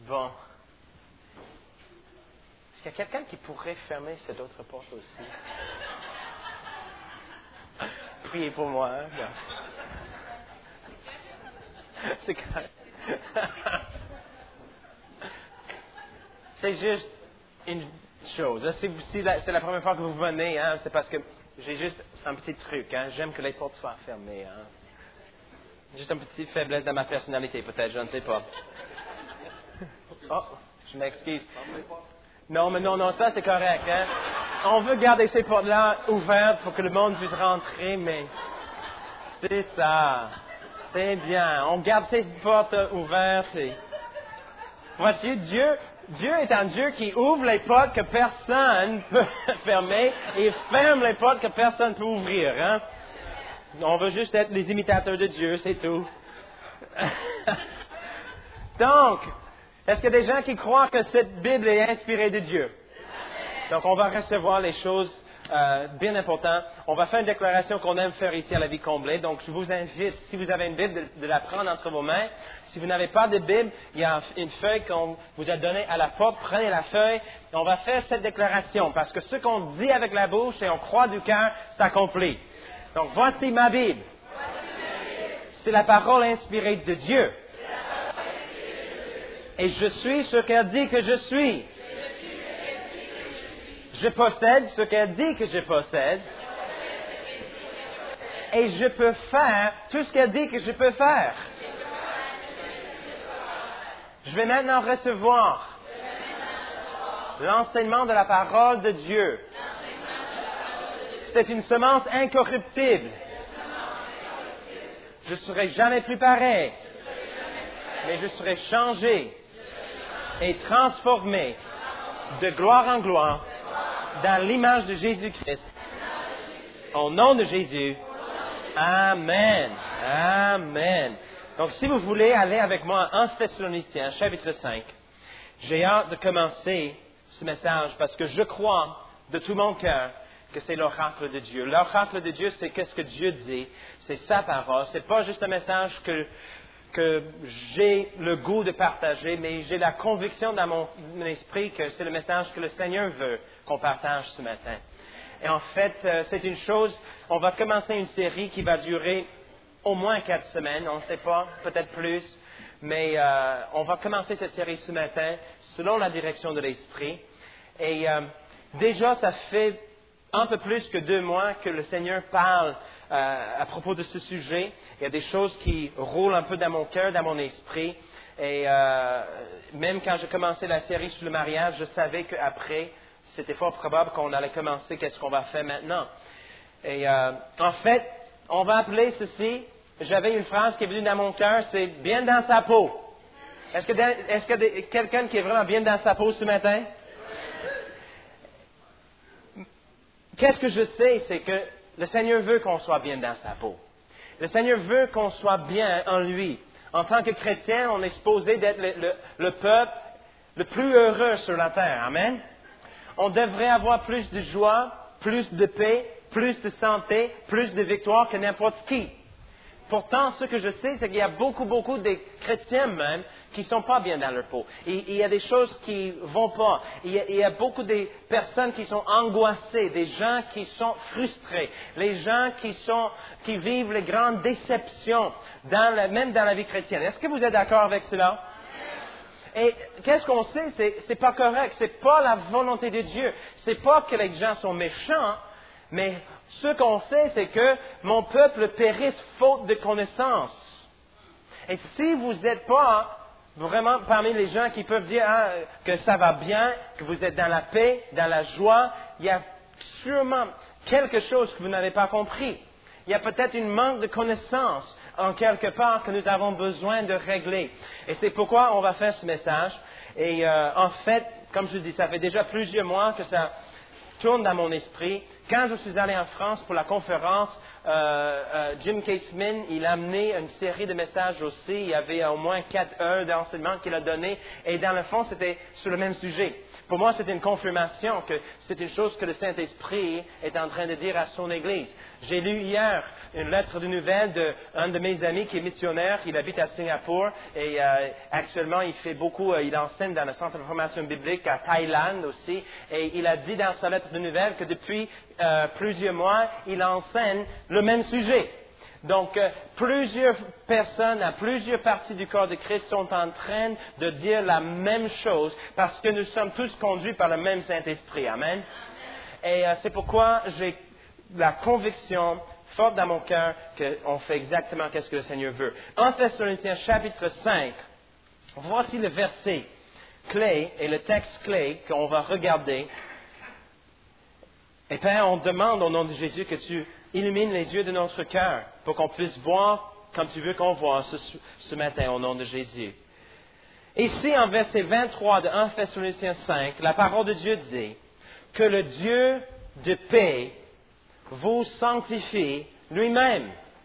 Bon. Est-ce qu'il y a quelqu'un qui pourrait fermer cette autre porte aussi? Priez pour moi. Hein? C'est correct. C'est juste une chose. Là, si c'est la première fois que vous venez, hein, c'est parce que j'ai juste un petit truc. Hein. J'aime que les portes soient fermées. Hein. Juste une petite faiblesse dans ma personnalité, peut-être, je ne sais pas. Oh, je m'excuse. Non, ça c'est correct. Hein. On veut garder ces portes-là ouvertes pour que le monde puisse rentrer, mais c'est ça. C'est bien. On garde ces portes ouvertes. Vois-tu, Dieu est un Dieu qui ouvre les portes que personne ne peut fermer et ferme les portes que personne ne peut ouvrir. Hein? On veut juste être les imitateurs de Dieu, c'est tout. Donc, est-ce qu'il y a des gens qui croient que cette Bible est inspirée de Dieu? Donc, on va recevoir les choses bien importantes. On va faire une déclaration qu'on aime faire ici à la vie comblée. Donc, je vous invite, si vous avez une Bible, de la prendre entre vos mains. Si vous n'avez pas de Bible, il y a une feuille qu'on vous a donnée à la porte. Prenez la feuille et on va faire cette déclaration. Parce que ce qu'on dit avec la bouche et on croit du cœur, s'accomplit. Donc, voici ma Bible. C'est la parole inspirée de Dieu. Et je suis ce qu'elle dit que je suis. Je possède ce qu'elle dit que je possède. Et je peux faire tout ce qu'elle dit que je peux faire. Je vais maintenant recevoir l'enseignement de la parole de Dieu. C'est une semence incorruptible. Je ne serai jamais plus pareil, mais je serai changé et transformé de gloire en gloire dans l'image de Jésus-Christ. Au nom de Jésus. Amen. Amen. Donc, si vous voulez aller avec moi en Thessaloniciens, chapitre 5, j'ai hâte de commencer ce message parce que je crois de tout mon cœur que c'est l'oracle de Dieu. L'oracle de Dieu, c'est qu'est-ce que Dieu dit. C'est sa parole. C'est pas juste un message que j'ai le goût de partager, mais j'ai la conviction dans mon esprit que c'est le message que le Seigneur veut qu'on partage ce matin. Et en fait, c'est une chose, on va commencer une série qui va durer au moins 4 semaines, on ne sait pas, peut-être plus, mais on va commencer cette série ce matin selon la direction de l'Esprit. Et déjà, ça fait un peu plus que 2 mois que le Seigneur parle à propos de ce sujet. Il y a des choses qui roulent un peu dans mon cœur, dans mon esprit. Et même quand j'ai commencé la série sur le mariage, je savais qu'après, c'était fort probable qu'on allait commencer qu'est-ce qu'on va faire maintenant. Et en fait, on va appeler ceci, j'avais une phrase qui est venue dans mon cœur, c'est « bien dans sa peau ». Est-ce qu'il y a quelqu'un qui est vraiment bien dans sa peau ce matin? Qu'est-ce que je sais, c'est que le Seigneur veut qu'on soit bien dans sa peau. Le Seigneur veut qu'on soit bien en lui. En tant que chrétien, on est supposé d'être le peuple le plus heureux sur la terre. Amen. On devrait avoir plus de joie, plus de paix, plus de santé, plus de victoire que n'importe qui. Pourtant, ce que je sais, c'est qu'il y a beaucoup de chrétiens même qui ne sont pas bien dans leur peau. Et il y a des choses qui ne vont pas. Il y a beaucoup de personnes qui sont angoissées, des gens qui sont frustrés, les gens qui vivent les grandes déceptions, même dans la vie chrétienne. Est-ce que vous êtes d'accord avec cela? Et qu'est-ce qu'on sait? C'est pas correct. C'est pas la volonté de Dieu. C'est pas que les gens sont méchants, mais ce qu'on sait, c'est que mon peuple périsse faute de connaissance. Et si vous n'êtes pas vraiment parmi les gens qui peuvent dire que ça va bien, que vous êtes dans la paix, dans la joie, il y a sûrement quelque chose que vous n'avez pas compris. Il y a peut-être un manque de connaissance en quelque part que nous avons besoin de régler. Et c'est pourquoi on va faire ce message. Et en fait, comme je dis, ça fait déjà plusieurs mois que ça tourne dans mon esprit Quand je suis allé en France pour la conférence, Jim Caseman, il a amené une série de messages aussi. Il y avait au moins 4 heures d'enseignement qu'il a donné. Et dans le fond, c'était sur le même sujet. Pour moi, c'était une confirmation que c'est une chose que le Saint-Esprit est en train de dire à son Église. J'ai lu hier une lettre de nouvelles d'un de mes amis qui est missionnaire. Il habite à Singapour et actuellement, il enseigne dans le centre de formation biblique à Thaïlande aussi. Et il a dit dans sa lettre de nouvelles que depuis plusieurs mois, il enseigne le même sujet. Donc, plusieurs personnes à plusieurs parties du corps de Christ sont en train de dire la même chose parce que nous sommes tous conduits par le même Saint-Esprit. Amen. Et c'est pourquoi j'ai la conviction forte dans mon cœur qu'on fait exactement ce que le Seigneur veut. En Thessaloniciens chapitre 5, voici le verset clé et le texte clé qu'on va regarder. Et Père, on demande au nom de Jésus que tu illumines les yeux de notre cœur pour qu'on puisse voir comme tu veux qu'on voit ce matin au nom de Jésus. Ici, en verset 23 de 1 Thessaloniciens 5, la parole de Dieu dit que le Dieu de paix vous sanctifie lui-même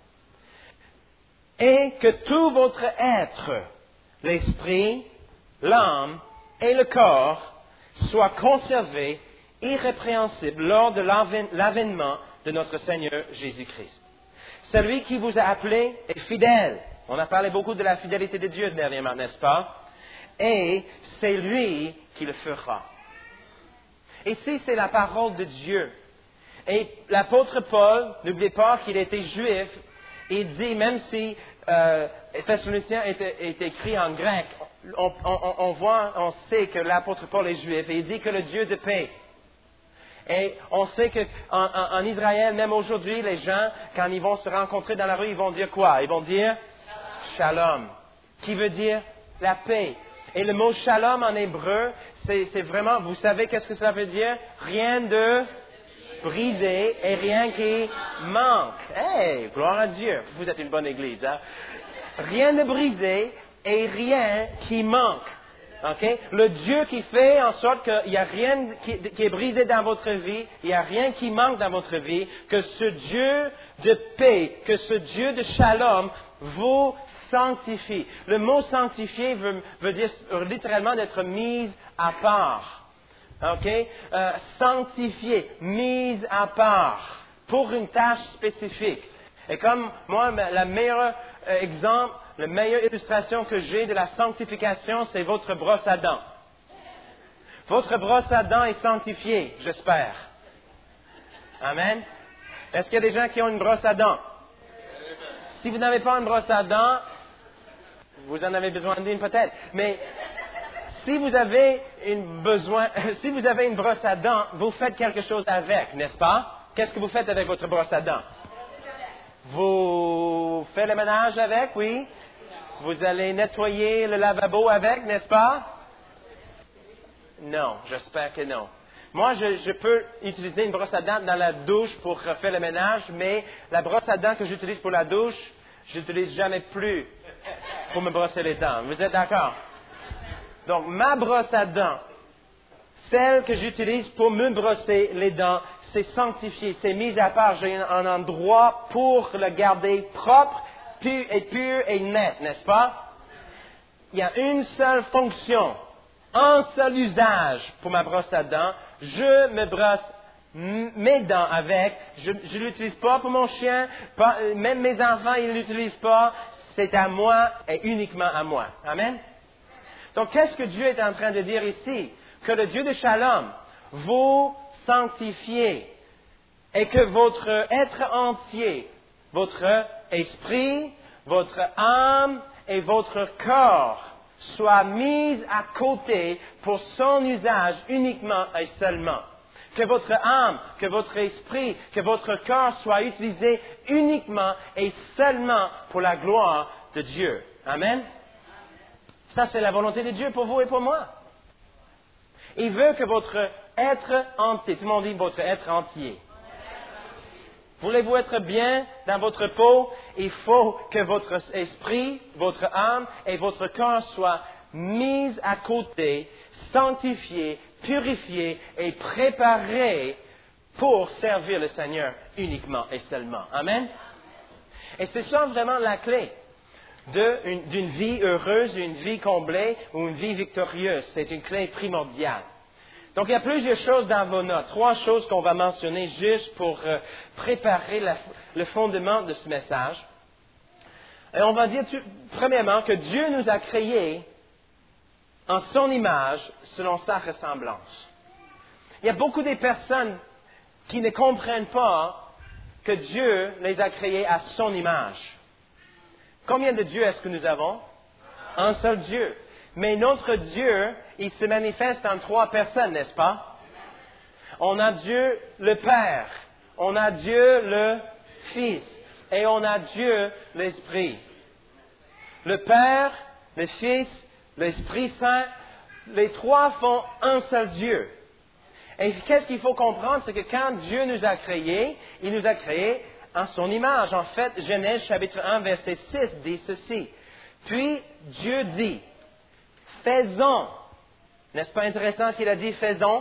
et que tout votre être, l'esprit, l'âme et le corps soient conservés irrépréhensibles lors de l'avènement de notre Seigneur Jésus-Christ. Celui qui vous a appelé est fidèle. On a parlé beaucoup de la fidélité de Dieu dernièrement, n'est-ce pas? Et c'est lui qui le fera. Ici, c'est la parole de Dieu. Et l'apôtre Paul, n'oubliez pas qu'il était juif, il dit, même si Thessaloniciens est écrit en grec, on sait que l'apôtre Paul est juif, et il dit que le Dieu de paix. Et on sait qu'en Israël, même aujourd'hui, les gens, quand ils vont se rencontrer dans la rue, ils vont dire quoi? Ils vont dire shalom, qui veut dire la paix. Et le mot shalom en hébreu, c'est vraiment, vous savez qu'est-ce que ça veut dire? Rien de brisé et rien qui manque. Hey, gloire à Dieu. Vous êtes une bonne église, hein? Rien de brisé et rien qui manque. Okay? Le Dieu qui fait en sorte qu'il n'y a rien qui est brisé dans votre vie, il n'y a rien qui manque dans votre vie, que ce Dieu de paix, que ce Dieu de shalom vous sanctifie. Le mot sanctifier veut dire littéralement d'être mis à part. Okay? Sanctifier, mise à part, pour une tâche spécifique. Et comme moi, le meilleur exemple, la meilleure illustration que j'ai de la sanctification, c'est votre brosse à dents. Votre brosse à dents est sanctifiée, j'espère. Amen. Est-ce qu'il y a des gens qui ont une brosse à dents? Si vous n'avez pas une brosse à dents, vous en avez besoin d'une peut-être. Mais si vous avez une brosse à dents, vous faites quelque chose avec, n'est-ce pas? Qu'est-ce que vous faites avec votre brosse à dents? Vous faites le ménage avec, oui? Vous allez nettoyer le lavabo avec, n'est-ce pas? Non, j'espère que non. Moi, je peux utiliser une brosse à dents dans la douche pour faire le ménage, mais la brosse à dents que j'utilise pour la douche, je n'utilise jamais plus pour me brosser les dents. Vous êtes d'accord? Donc, ma brosse à dents, celle que j'utilise pour me brosser les dents, c'est sanctifié, c'est mis à part. J'ai un endroit pour le garder propre, pur et net, n'est-ce pas? Il y a une seule fonction, un seul usage pour ma brosse à dents. Je me brosse mes dents avec. Je ne l'utilise pas pour mon chien, même mes enfants, ils ne l'utilisent pas. C'est à moi et uniquement à moi. Amen? Donc, qu'est-ce que Dieu est en train de dire ici? Que le Dieu de Shalom vous sanctifie et que votre être entier, votre esprit, votre âme et votre corps soient mis à côté pour son usage uniquement et seulement. Que votre âme, que votre esprit, que votre corps soient utilisés uniquement et seulement pour la gloire de Dieu. Amen? Ça, c'est la volonté de Dieu pour vous et pour moi. Il veut que votre être entier, tout le monde dit votre être entier. Voulez-vous être bien dans votre peau? Il faut que votre esprit, votre âme et votre corps soient mis à côté, sanctifiés, purifiés et préparés pour servir le Seigneur uniquement et seulement. Amen? Et c'est ça vraiment la clé d'une vie heureuse, d'une vie comblée ou une vie victorieuse. C'est une clé primordiale. Donc, il y a plusieurs choses dans vos notes. 3 choses qu'on va mentionner juste pour préparer le fondement de ce message. Et on va dire, premièrement, que Dieu nous a créés en son image, selon sa ressemblance. Il y a beaucoup de personnes qui ne comprennent pas que Dieu les a créés à son image. Combien de dieux est-ce que nous avons? Un seul Dieu. Mais notre Dieu, il se manifeste en 3 personnes, n'est-ce pas? On a Dieu le Père, on a Dieu le Fils et on a Dieu l'Esprit. Le Père, le Fils, l'Esprit Saint, les 3 font un seul Dieu. Et qu'est-ce qu'il faut comprendre? C'est que quand Dieu nous a créés, il nous a créés en son image. En fait, Genèse chapitre 1, verset 6 dit ceci. Puis Dieu dit, faisons. N'est-ce pas intéressant qu'il a dit faisons?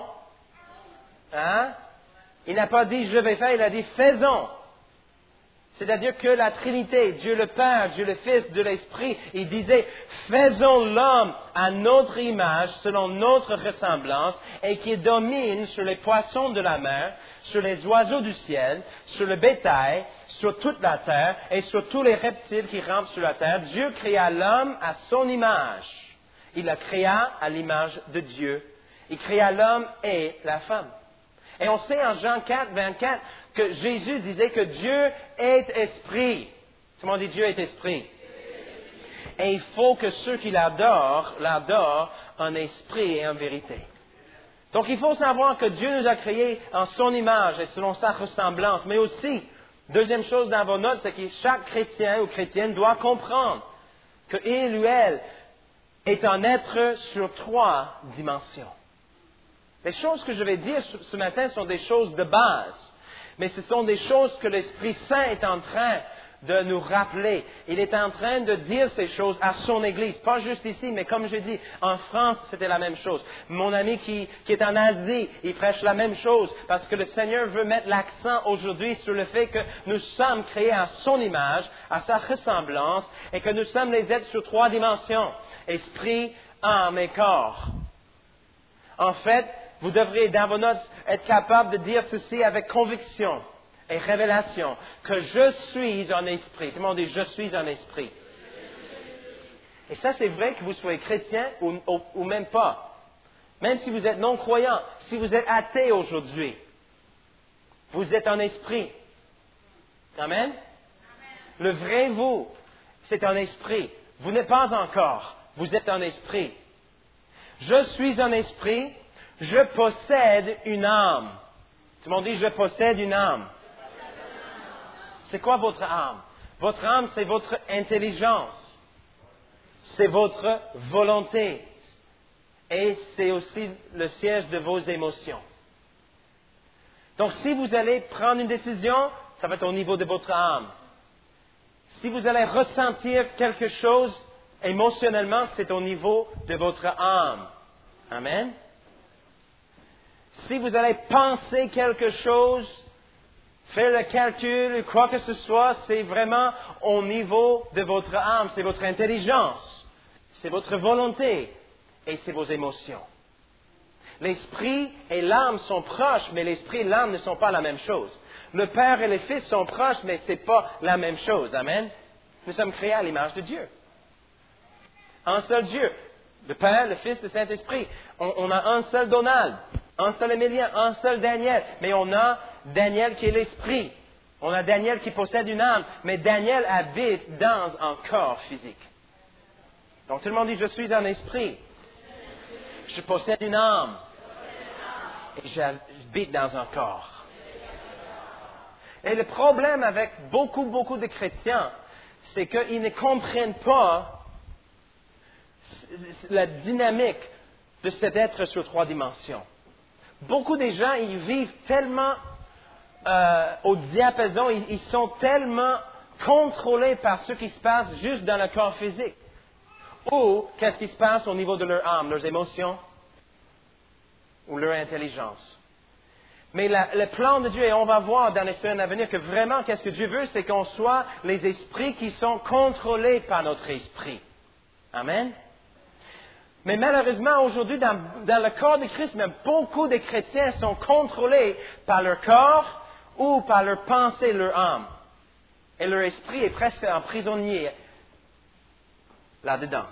Hein? Il n'a pas dit je vais faire, il a dit faisons. C'est-à-dire que la Trinité, Dieu le Père, Dieu le Fils, Dieu l'Esprit, il disait, faisons l'homme à notre image, selon notre ressemblance, et qui domine sur les poissons de la mer, sur les oiseaux du ciel, sur le bétail, sur toute la terre, et sur tous les reptiles qui rampent sur la terre. Dieu créa l'homme à son image. Il la créa à l'image de Dieu. Il créa l'homme et la femme. Et on sait en Jean 4, 24, que Jésus disait que Dieu est esprit. Tout le monde dit Dieu est esprit. Et il faut que ceux qui l'adorent en esprit et en vérité. Donc il faut savoir que Dieu nous a créés en son image et selon sa ressemblance. Mais aussi, deuxième chose dans vos notes, c'est que chaque chrétien ou chrétienne doit comprendre qu'il ou elle est un être sur 3 dimensions. Les choses que je vais dire ce matin sont des choses de base, mais ce sont des choses que l'Esprit Saint est en train de nous rappeler. Il est en train de dire ces choses à son Église, pas juste ici, mais comme je dis, en France, c'était la même chose. Mon ami qui est en Asie, il prêche la même chose, parce que le Seigneur veut mettre l'accent aujourd'hui sur le fait que nous sommes créés à son image, à sa ressemblance, et que nous sommes les êtres sur 3 dimensions, esprit, âme et corps. En fait, vous devriez, dans vos notes, être capable de dire ceci avec conviction et révélation, que je suis un esprit. Tout le monde dit, je suis un esprit. Et ça, c'est vrai que vous soyez chrétien ou même pas. Même si vous êtes non-croyant, si vous êtes athée aujourd'hui, vous êtes un esprit. Amen? Le vrai vous, c'est un esprit. Vous n'êtes pas encore, vous êtes un esprit. Je suis un esprit. Je possède une âme. Tout le monde dit, je possède une âme. C'est quoi votre âme? Votre âme, c'est votre intelligence. C'est votre volonté. Et c'est aussi le siège de vos émotions. Donc, si vous allez prendre une décision, ça va être au niveau de votre âme. Si vous allez ressentir quelque chose émotionnellement, c'est au niveau de votre âme. Amen? Si vous allez penser quelque chose, faire le calcul, quoi que ce soit, c'est vraiment au niveau de votre âme, c'est votre intelligence, c'est votre volonté et c'est vos émotions. L'esprit et l'âme sont proches, mais l'esprit et l'âme ne sont pas la même chose. Le Père et le Fils sont proches, mais ce n'est pas la même chose. Amen. Nous sommes créés à l'image de Dieu. Un seul Dieu. Le Père, le Fils, le Saint-Esprit. On a un seul Donald, un seul Émilien, un seul Daniel. Mais on a Daniel qui est l'Esprit. On a Daniel qui possède une âme. Mais Daniel habite dans un corps physique. Donc tout le monde dit, je suis un esprit. Je possède une âme. Et j'habite dans un corps. Et le problème avec beaucoup de chrétiens, c'est qu'ils ne comprennent pas la dynamique de cet être sur 3 dimensions. Beaucoup de gens, ils vivent tellement au diapason, ils sont tellement contrôlés par ce qui se passe juste dans le corps physique. Ou qu'est-ce qui se passe au niveau de leur âme, leurs émotions ou leur intelligence. Mais le plan de Dieu, et on va voir dans les semaines à venir que vraiment, qu'est-ce que Dieu veut, c'est qu'on soit les esprits qui sont contrôlés par notre esprit. Amen. Mais malheureusement, aujourd'hui, dans le corps de Christ, même beaucoup de chrétiens sont contrôlés par leur corps ou par leur pensée, leur âme. Et leur esprit est presque emprisonné là-dedans.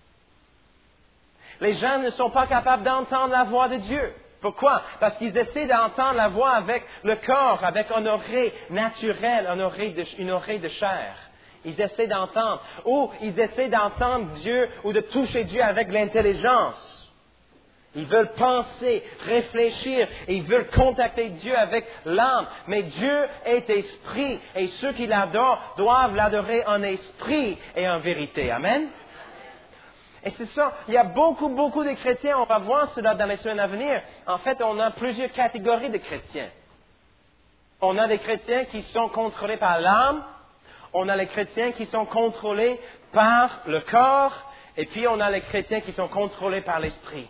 Les gens ne sont pas capables d'entendre la voix de Dieu. Pourquoi? Parce qu'ils essaient d'entendre la voix avec le corps, avec une oreille naturelle, une oreille de chair. Ils essaient d'entendre. Ou ils essaient d'entendre Dieu ou de toucher Dieu avec l'intelligence. Ils veulent penser, réfléchir, et ils veulent contacter Dieu avec l'âme. Mais Dieu est esprit, et ceux qui l'adorent doivent l'adorer en esprit et en vérité. Amen? Et c'est ça, il y a beaucoup de chrétiens, on va voir cela dans les semaines à venir. En fait, on a plusieurs catégories de chrétiens. On a des chrétiens qui sont contrôlés par l'âme, on a les chrétiens qui sont contrôlés par le corps, et puis on a les chrétiens qui sont contrôlés par l'esprit.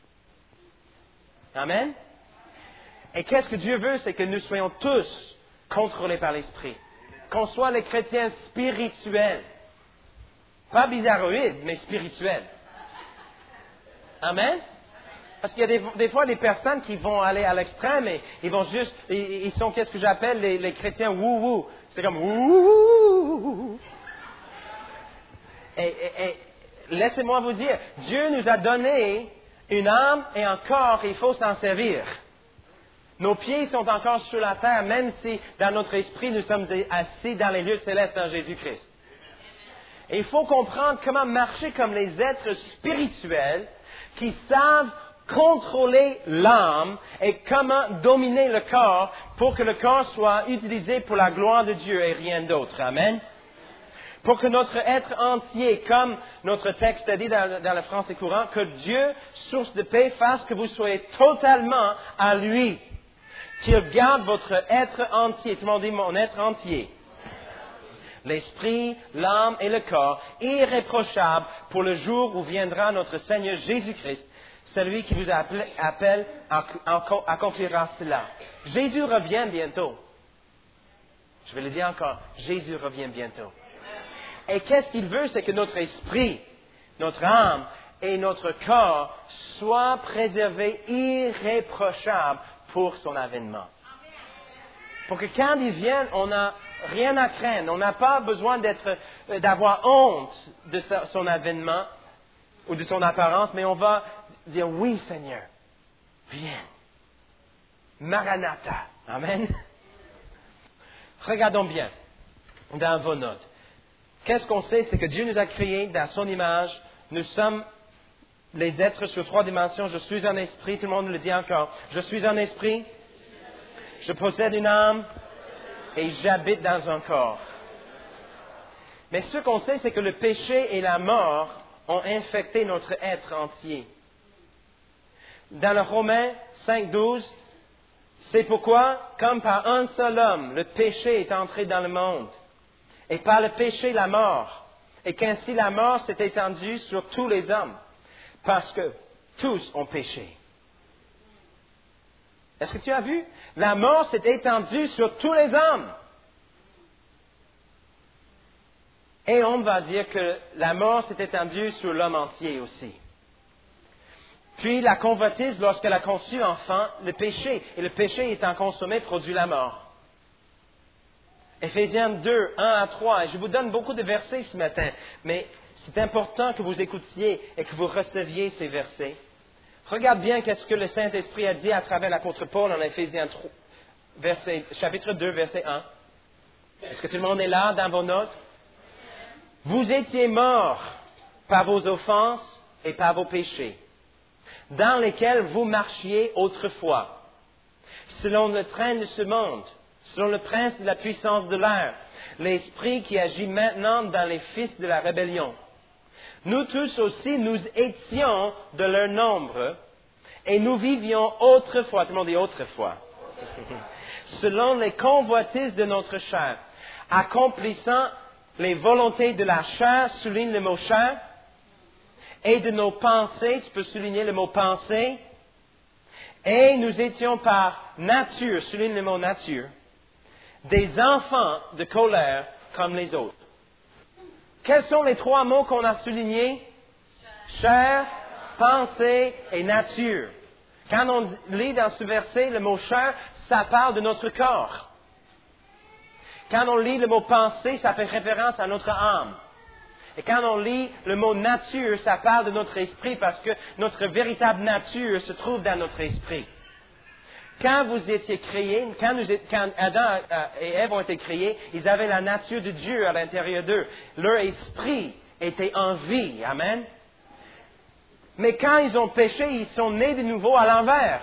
Amen? Et qu'est-ce que Dieu veut, c'est que nous soyons tous contrôlés par l'esprit. Qu'on soit les chrétiens spirituels. Pas bizarroïdes, mais spirituels. Amen? Parce qu'il y a des fois des personnes qui vont aller à l'extrême et ils vont juste, ils sont qu'est-ce que j'appelle les chrétiens wou-wou. C'est comme wou-wou. Et laissez-moi vous dire, Dieu nous a donné une âme et un corps et il faut s'en servir. Nos pieds sont encore sur la terre, même si dans notre esprit nous sommes assis dans les lieux célestes en Jésus-Christ. Et il faut comprendre comment marcher comme les êtres spirituels qui savent contrôler l'âme et comment dominer le corps pour que le corps soit utilisé pour la gloire de Dieu et rien d'autre. Amen. Pour que notre être entier, comme notre texte a dit dans le français courant, que Dieu, source de paix, fasse que vous soyez totalement à lui. Qu'il garde votre être entier. Tout le monde dit mon être entier. L'esprit, l'âme et le corps, irréprochables pour le jour où viendra notre Seigneur Jésus-Christ, celui qui vous appelle accomplira cela. Jésus revient bientôt. Je vais le dire encore, Jésus revient bientôt. Et qu'est-ce qu'il veut, c'est que notre esprit, notre âme et notre corps soient préservés irréprochables pour son avènement. Pour que quand il vienne, on n'a rien à craindre. On n'a pas besoin d'avoir honte de son avènement ou de son apparence, mais on va dire oui, Seigneur, viens. Maranatha. Amen. Regardons bien dans vos notes. Qu'est-ce qu'on sait? C'est que Dieu nous a créés dans son image. Nous sommes les êtres sur 3 dimensions. Je suis un esprit. Tout le monde le dit encore. Je suis un esprit. Je possède une âme et j'habite dans un corps. Mais ce qu'on sait, c'est que le péché et la mort ont infecté notre être entier. Dans le Romains 5:12, c'est pourquoi, comme par un seul homme, le péché est entré dans le monde, et par le péché la mort, et qu'ainsi la mort s'est étendue sur tous les hommes, parce que tous ont péché. Est-ce que tu as vu? La mort s'est étendue sur tous les hommes. Et on va dire que la mort s'est étendue sur l'homme entier aussi. Puis la convoitise, lorsqu'elle a conçu enfant, le péché. Et le péché étant consommé produit la mort. Éphésiens 2, 1 à 3. Et je vous donne beaucoup de versets ce matin, mais c'est important que vous écoutiez et que vous receviez ces versets. Regarde bien qu'est-ce que le Saint-Esprit a dit à travers l'apôtre Paul en Éphésiens 3, chapitre 2, verset 1. Est-ce que tout le monde est là dans vos notes? Vous étiez morts par vos offenses et par vos péchés, dans lesquels vous marchiez autrefois, selon le train de ce monde, selon le prince de la puissance de l'air, l'esprit qui agit maintenant dans les fils de la rébellion. Nous tous aussi, nous étions de leur nombre et nous vivions autrefois, tout le monde dit autrefois, selon les convoitises de notre chair, accomplissant les volontés de la chair, souligne le mot chair, et de nos pensées, tu peux souligner le mot pensée, Et nous étions par nature, souligne le mot nature, des enfants de colère comme les autres. Quels sont les 3 mots qu'on a soulignés? Chair, pensée et nature. Quand on lit dans ce verset le mot chair, ça parle de notre corps. Quand on lit le mot pensée, ça fait référence à notre âme. Et quand on lit le mot nature, ça parle de notre esprit parce que notre véritable nature se trouve dans notre esprit. Quand vous étiez créés, quand Adam et Ève ont été créés, ils avaient la nature de Dieu à l'intérieur d'eux. Leur esprit était en vie. Amen. Mais quand ils ont péché, ils sont nés de nouveau à l'envers.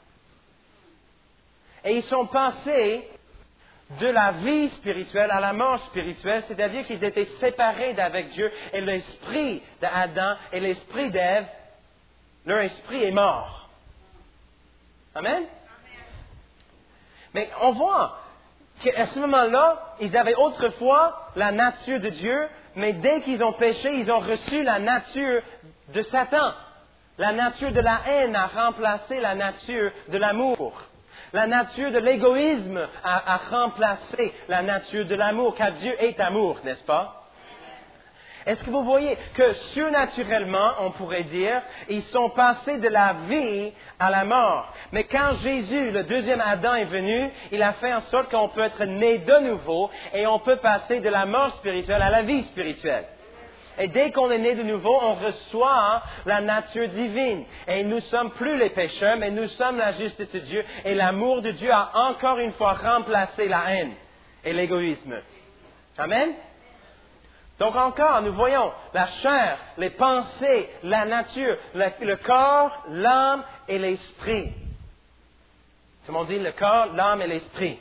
Et ils sont passés de la vie spirituelle à la mort spirituelle, c'est-à-dire qu'ils étaient séparés d'avec Dieu et l'esprit d'Adam et l'esprit d'Ève, leur esprit est mort. Amen? Mais on voit qu'à ce moment-là, ils avaient autrefois la nature de Dieu, mais dès qu'ils ont péché, ils ont reçu la nature de Satan. La nature de la haine a remplacé la nature de l'amour. La nature de l'égoïsme a remplacé la nature de l'amour, car Dieu est amour, n'est-ce pas? Est-ce que vous voyez que surnaturellement, on pourrait dire, ils sont passés de la vie à la mort. Mais quand Jésus, le deuxième Adam, est venu, il a fait en sorte qu'on peut être né de nouveau et on peut passer de la mort spirituelle à la vie spirituelle. Et dès qu'on est né de nouveau, on reçoit la nature divine. Et nous ne sommes plus les pécheurs, mais nous sommes la justice de Dieu. Et l'amour de Dieu a encore une fois remplacé la haine et l'égoïsme. Amen? Donc encore, nous voyons la chair, les pensées, la nature, le corps, l'âme et l'esprit. Tout le monde dit le corps, l'âme et l'esprit.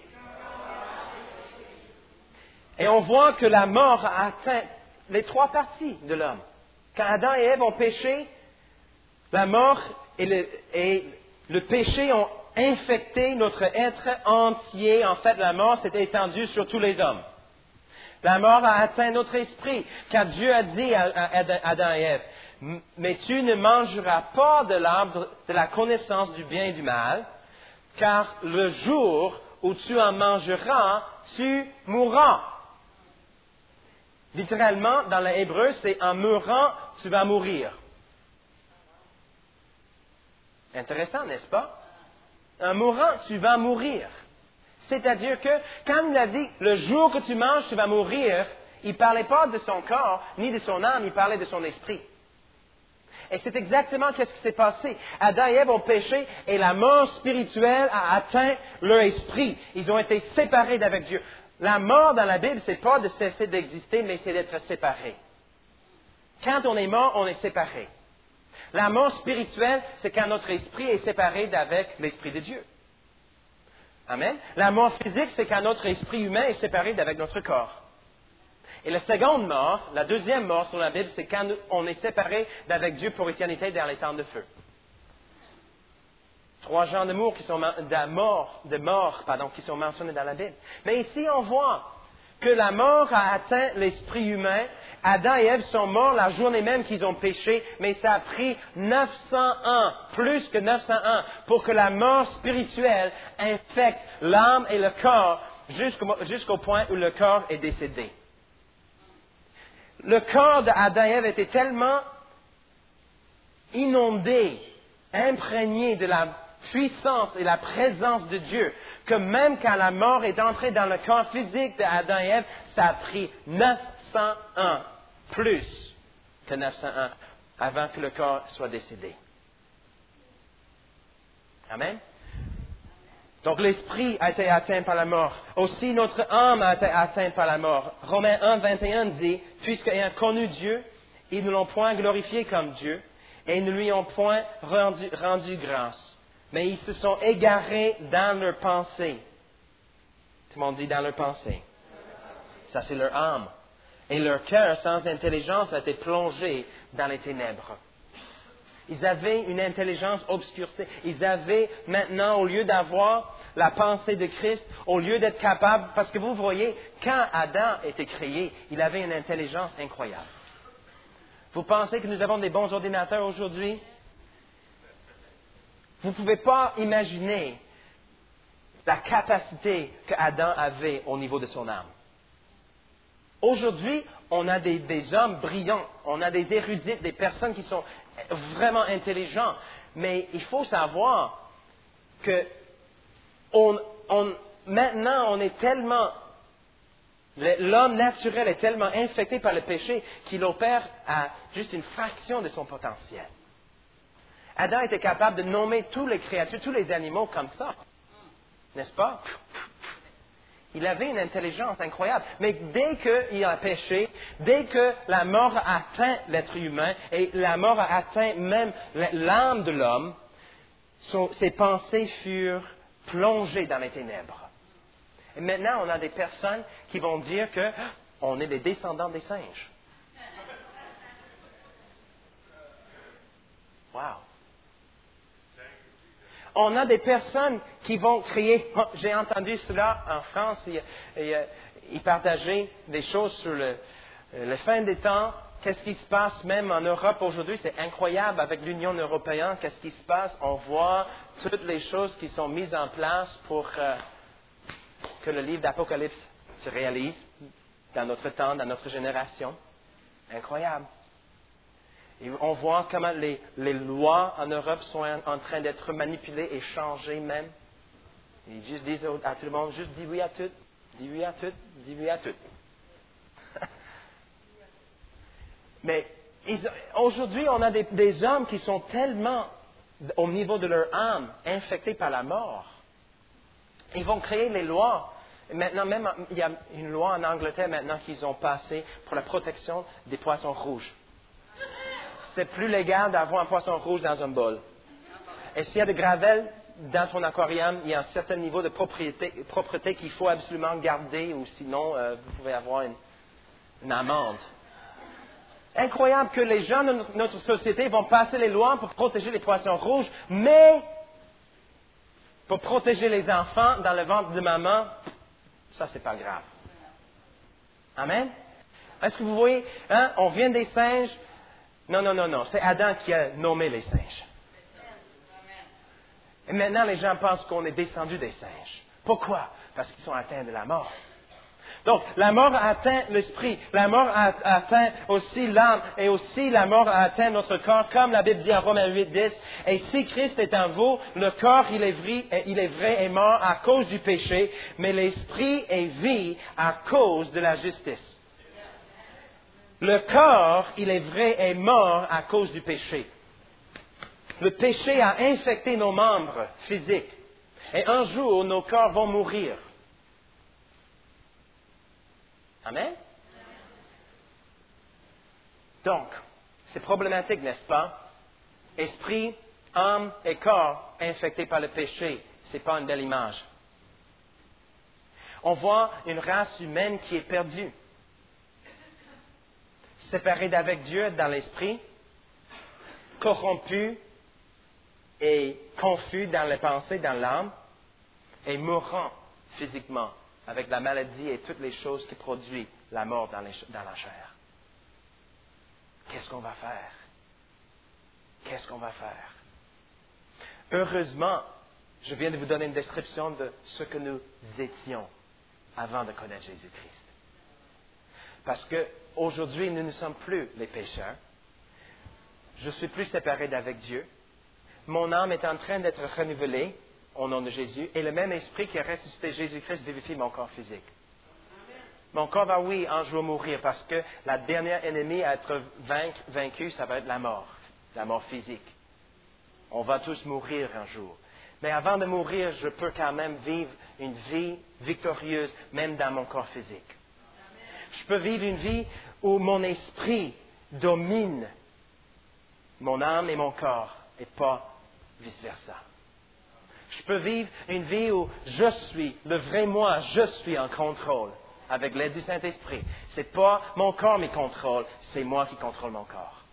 Et on voit que la mort a atteint les 3 parties de l'homme. Quand Adam et Ève ont péché, la mort et le péché ont infecté notre être entier. En fait, la mort s'est étendue sur tous les hommes. La mort a atteint notre esprit, car Dieu a dit à Adam et Ève, « Mais tu ne mangeras pas de l'arbre de la connaissance du bien et du mal, car le jour où tu en mangeras, tu mourras. » Littéralement, dans l'hébreu, c'est « en mourant, tu vas mourir ». Intéressant, n'est-ce pas? En mourant, tu vas mourir. C'est-à-dire que, quand il a dit « le jour que tu manges, tu vas mourir », il ne parlait pas de son corps, ni de son âme, il parlait de son esprit. Et c'est exactement ce qui s'est passé. Adam et Ève ont péché et la mort spirituelle a atteint leur esprit. Ils ont été séparés d'avec Dieu. La mort dans la Bible, ce n'est pas de cesser d'exister, mais c'est d'être séparé. Quand on est mort, on est séparé. La mort spirituelle, c'est quand notre esprit est séparé d'avec l'esprit de Dieu. Amen. La mort physique, c'est quand notre esprit humain est séparé d'avec notre corps. Et la seconde mort, la deuxième mort sur la Bible, c'est quand on est séparé d'avec Dieu pour éternité dans les temps de feu. 3 genres de mort qui sont mentionnés dans la Bible. Mais ici, on voit que la mort a atteint l'esprit humain. Adam et Ève sont morts la journée même qu'ils ont péché, mais ça a pris 900 ans, plus que 900 ans, pour que la mort spirituelle infecte l'âme et le corps jusqu'au point où le corps est décédé. Le corps d'Adam et Ève était tellement inondé, imprégné de la puissance et la présence de Dieu, que même quand la mort est entrée dans le corps physique d'Adam et Ève, ça a pris 900 ans, plus que 900 ans, avant que le corps soit décédé. Amen. Donc l'esprit a été atteint par la mort. Aussi notre âme a été atteinte par la mort. Romains 1, 21 dit, « Puisqu'ayant connu Dieu, ils ne l'ont point glorifié comme Dieu, et ils ne lui ont point rendu grâce. Mais ils se sont égarés dans leurs pensées. » Tout le monde dit dans leurs pensées. Ça, c'est leur âme. Et leur cœur, sans intelligence, a été plongé dans les ténèbres. Ils avaient une intelligence obscurcie. Ils avaient maintenant, au lieu d'avoir la pensée de Christ, au lieu d'être capable, parce que vous voyez, quand Adam était créé, il avait une intelligence incroyable. Vous pensez que nous avons des bons ordinateurs aujourd'hui? Vous ne pouvez pas imaginer la capacité qu'Adam avait au niveau de son âme. Aujourd'hui, on a des hommes brillants, on a des érudits, des personnes qui sont vraiment intelligents, mais il faut savoir que maintenant, on est tellement... L'homme naturel est tellement infecté par le péché qu'il opère à juste une fraction de son potentiel. Adam était capable de nommer toutes les créatures, tous les animaux comme ça. N'est-ce pas? Il avait une intelligence incroyable. Mais dès qu'il a péché, dès que la mort a atteint l'être humain et la mort a atteint même l'âme de l'homme, ses pensées furent plongées dans les ténèbres. Et maintenant, on a des personnes qui vont dire qu'on est les descendants des singes. Wow! On a des personnes qui vont crier, j'ai entendu cela en France, ils partageaient des choses sur le fin des temps. Qu'est-ce qui se passe même en Europe aujourd'hui? C'est incroyable avec l'Union européenne. Qu'est-ce qui se passe? On voit toutes les choses qui sont mises en place pour que le livre d'Apocalypse se réalise dans notre temps, dans notre génération. Incroyable. Et on voit comment les lois en Europe sont en train d'être manipulées et changées même. Ils juste disent à tout le monde, juste dis oui à tout, dis oui à tout, dis oui à tout. Mais aujourd'hui, on a des hommes qui sont tellement, au niveau de leur âme, infectés par la mort. Ils vont créer les lois. Maintenant, même, il y a une loi en Angleterre maintenant qu'ils ont passée pour la protection des poissons rouges. C'est plus légal d'avoir un poisson rouge dans un bol. Et s'il y a de gravelle dans ton aquarium, il y a un certain niveau de propreté qu'il faut absolument garder, ou sinon, vous pouvez avoir une amende. Incroyable que les gens de notre société vont passer les lois pour protéger les poissons rouges, mais pour protéger les enfants dans le ventre de maman, ça, c'est pas grave. Amen? Est-ce que vous voyez, on vient des singes? Non. C'est Adam qui a nommé les singes. Et maintenant, les gens pensent qu'on est descendu des singes. Pourquoi? Parce qu'ils sont atteints de la mort. Donc, la mort a atteint l'esprit, la mort a atteint aussi l'âme, et aussi la mort a atteint notre corps, comme la Bible dit en Romains 8:10. Et si Christ est en vous, le corps, il est vrai, est mort à cause du péché, mais l'esprit est vie à cause de la justice. Le corps, il est vrai, est mort à cause du péché. Le péché a infecté nos membres physiques. Et un jour, nos corps vont mourir. Amen? Donc, c'est problématique, n'est-ce pas? Esprit, âme et corps infectés par le péché. Ce n'est pas une belle image. On voit une race humaine qui est perdue. Séparée d'avec Dieu dans l'esprit, corrompue et confus dans les pensées, dans l'âme, et mourant physiquement avec la maladie et toutes les choses qui produisent la mort dans la chair. Qu'est-ce qu'on va faire? Qu'est-ce qu'on va faire? Heureusement, je viens de vous donner une description de ce que nous étions avant de connaître Jésus-Christ. Parce qu'aujourd'hui, nous ne sommes plus les pécheurs. Je suis plus séparé d'avec Dieu. Mon âme est en train d'être renouvelée au nom de Jésus. Et le même esprit qui a ressuscité Jésus-Christ vivifie mon corps physique. Mon corps va, oui, un jour mourir parce que la dernière ennemie à être vaincu, ça va être la mort physique. On va tous mourir un jour. Mais avant de mourir, je peux quand même vivre une vie victorieuse, même dans mon corps physique. Je peux vivre une vie où mon esprit domine mon âme et mon corps, et pas vice-versa. Je peux vivre une vie où je suis, le vrai moi, je suis en contrôle avec l'aide du Saint-Esprit. Ce n'est pas mon corps qui contrôle, c'est moi qui contrôle mon corps.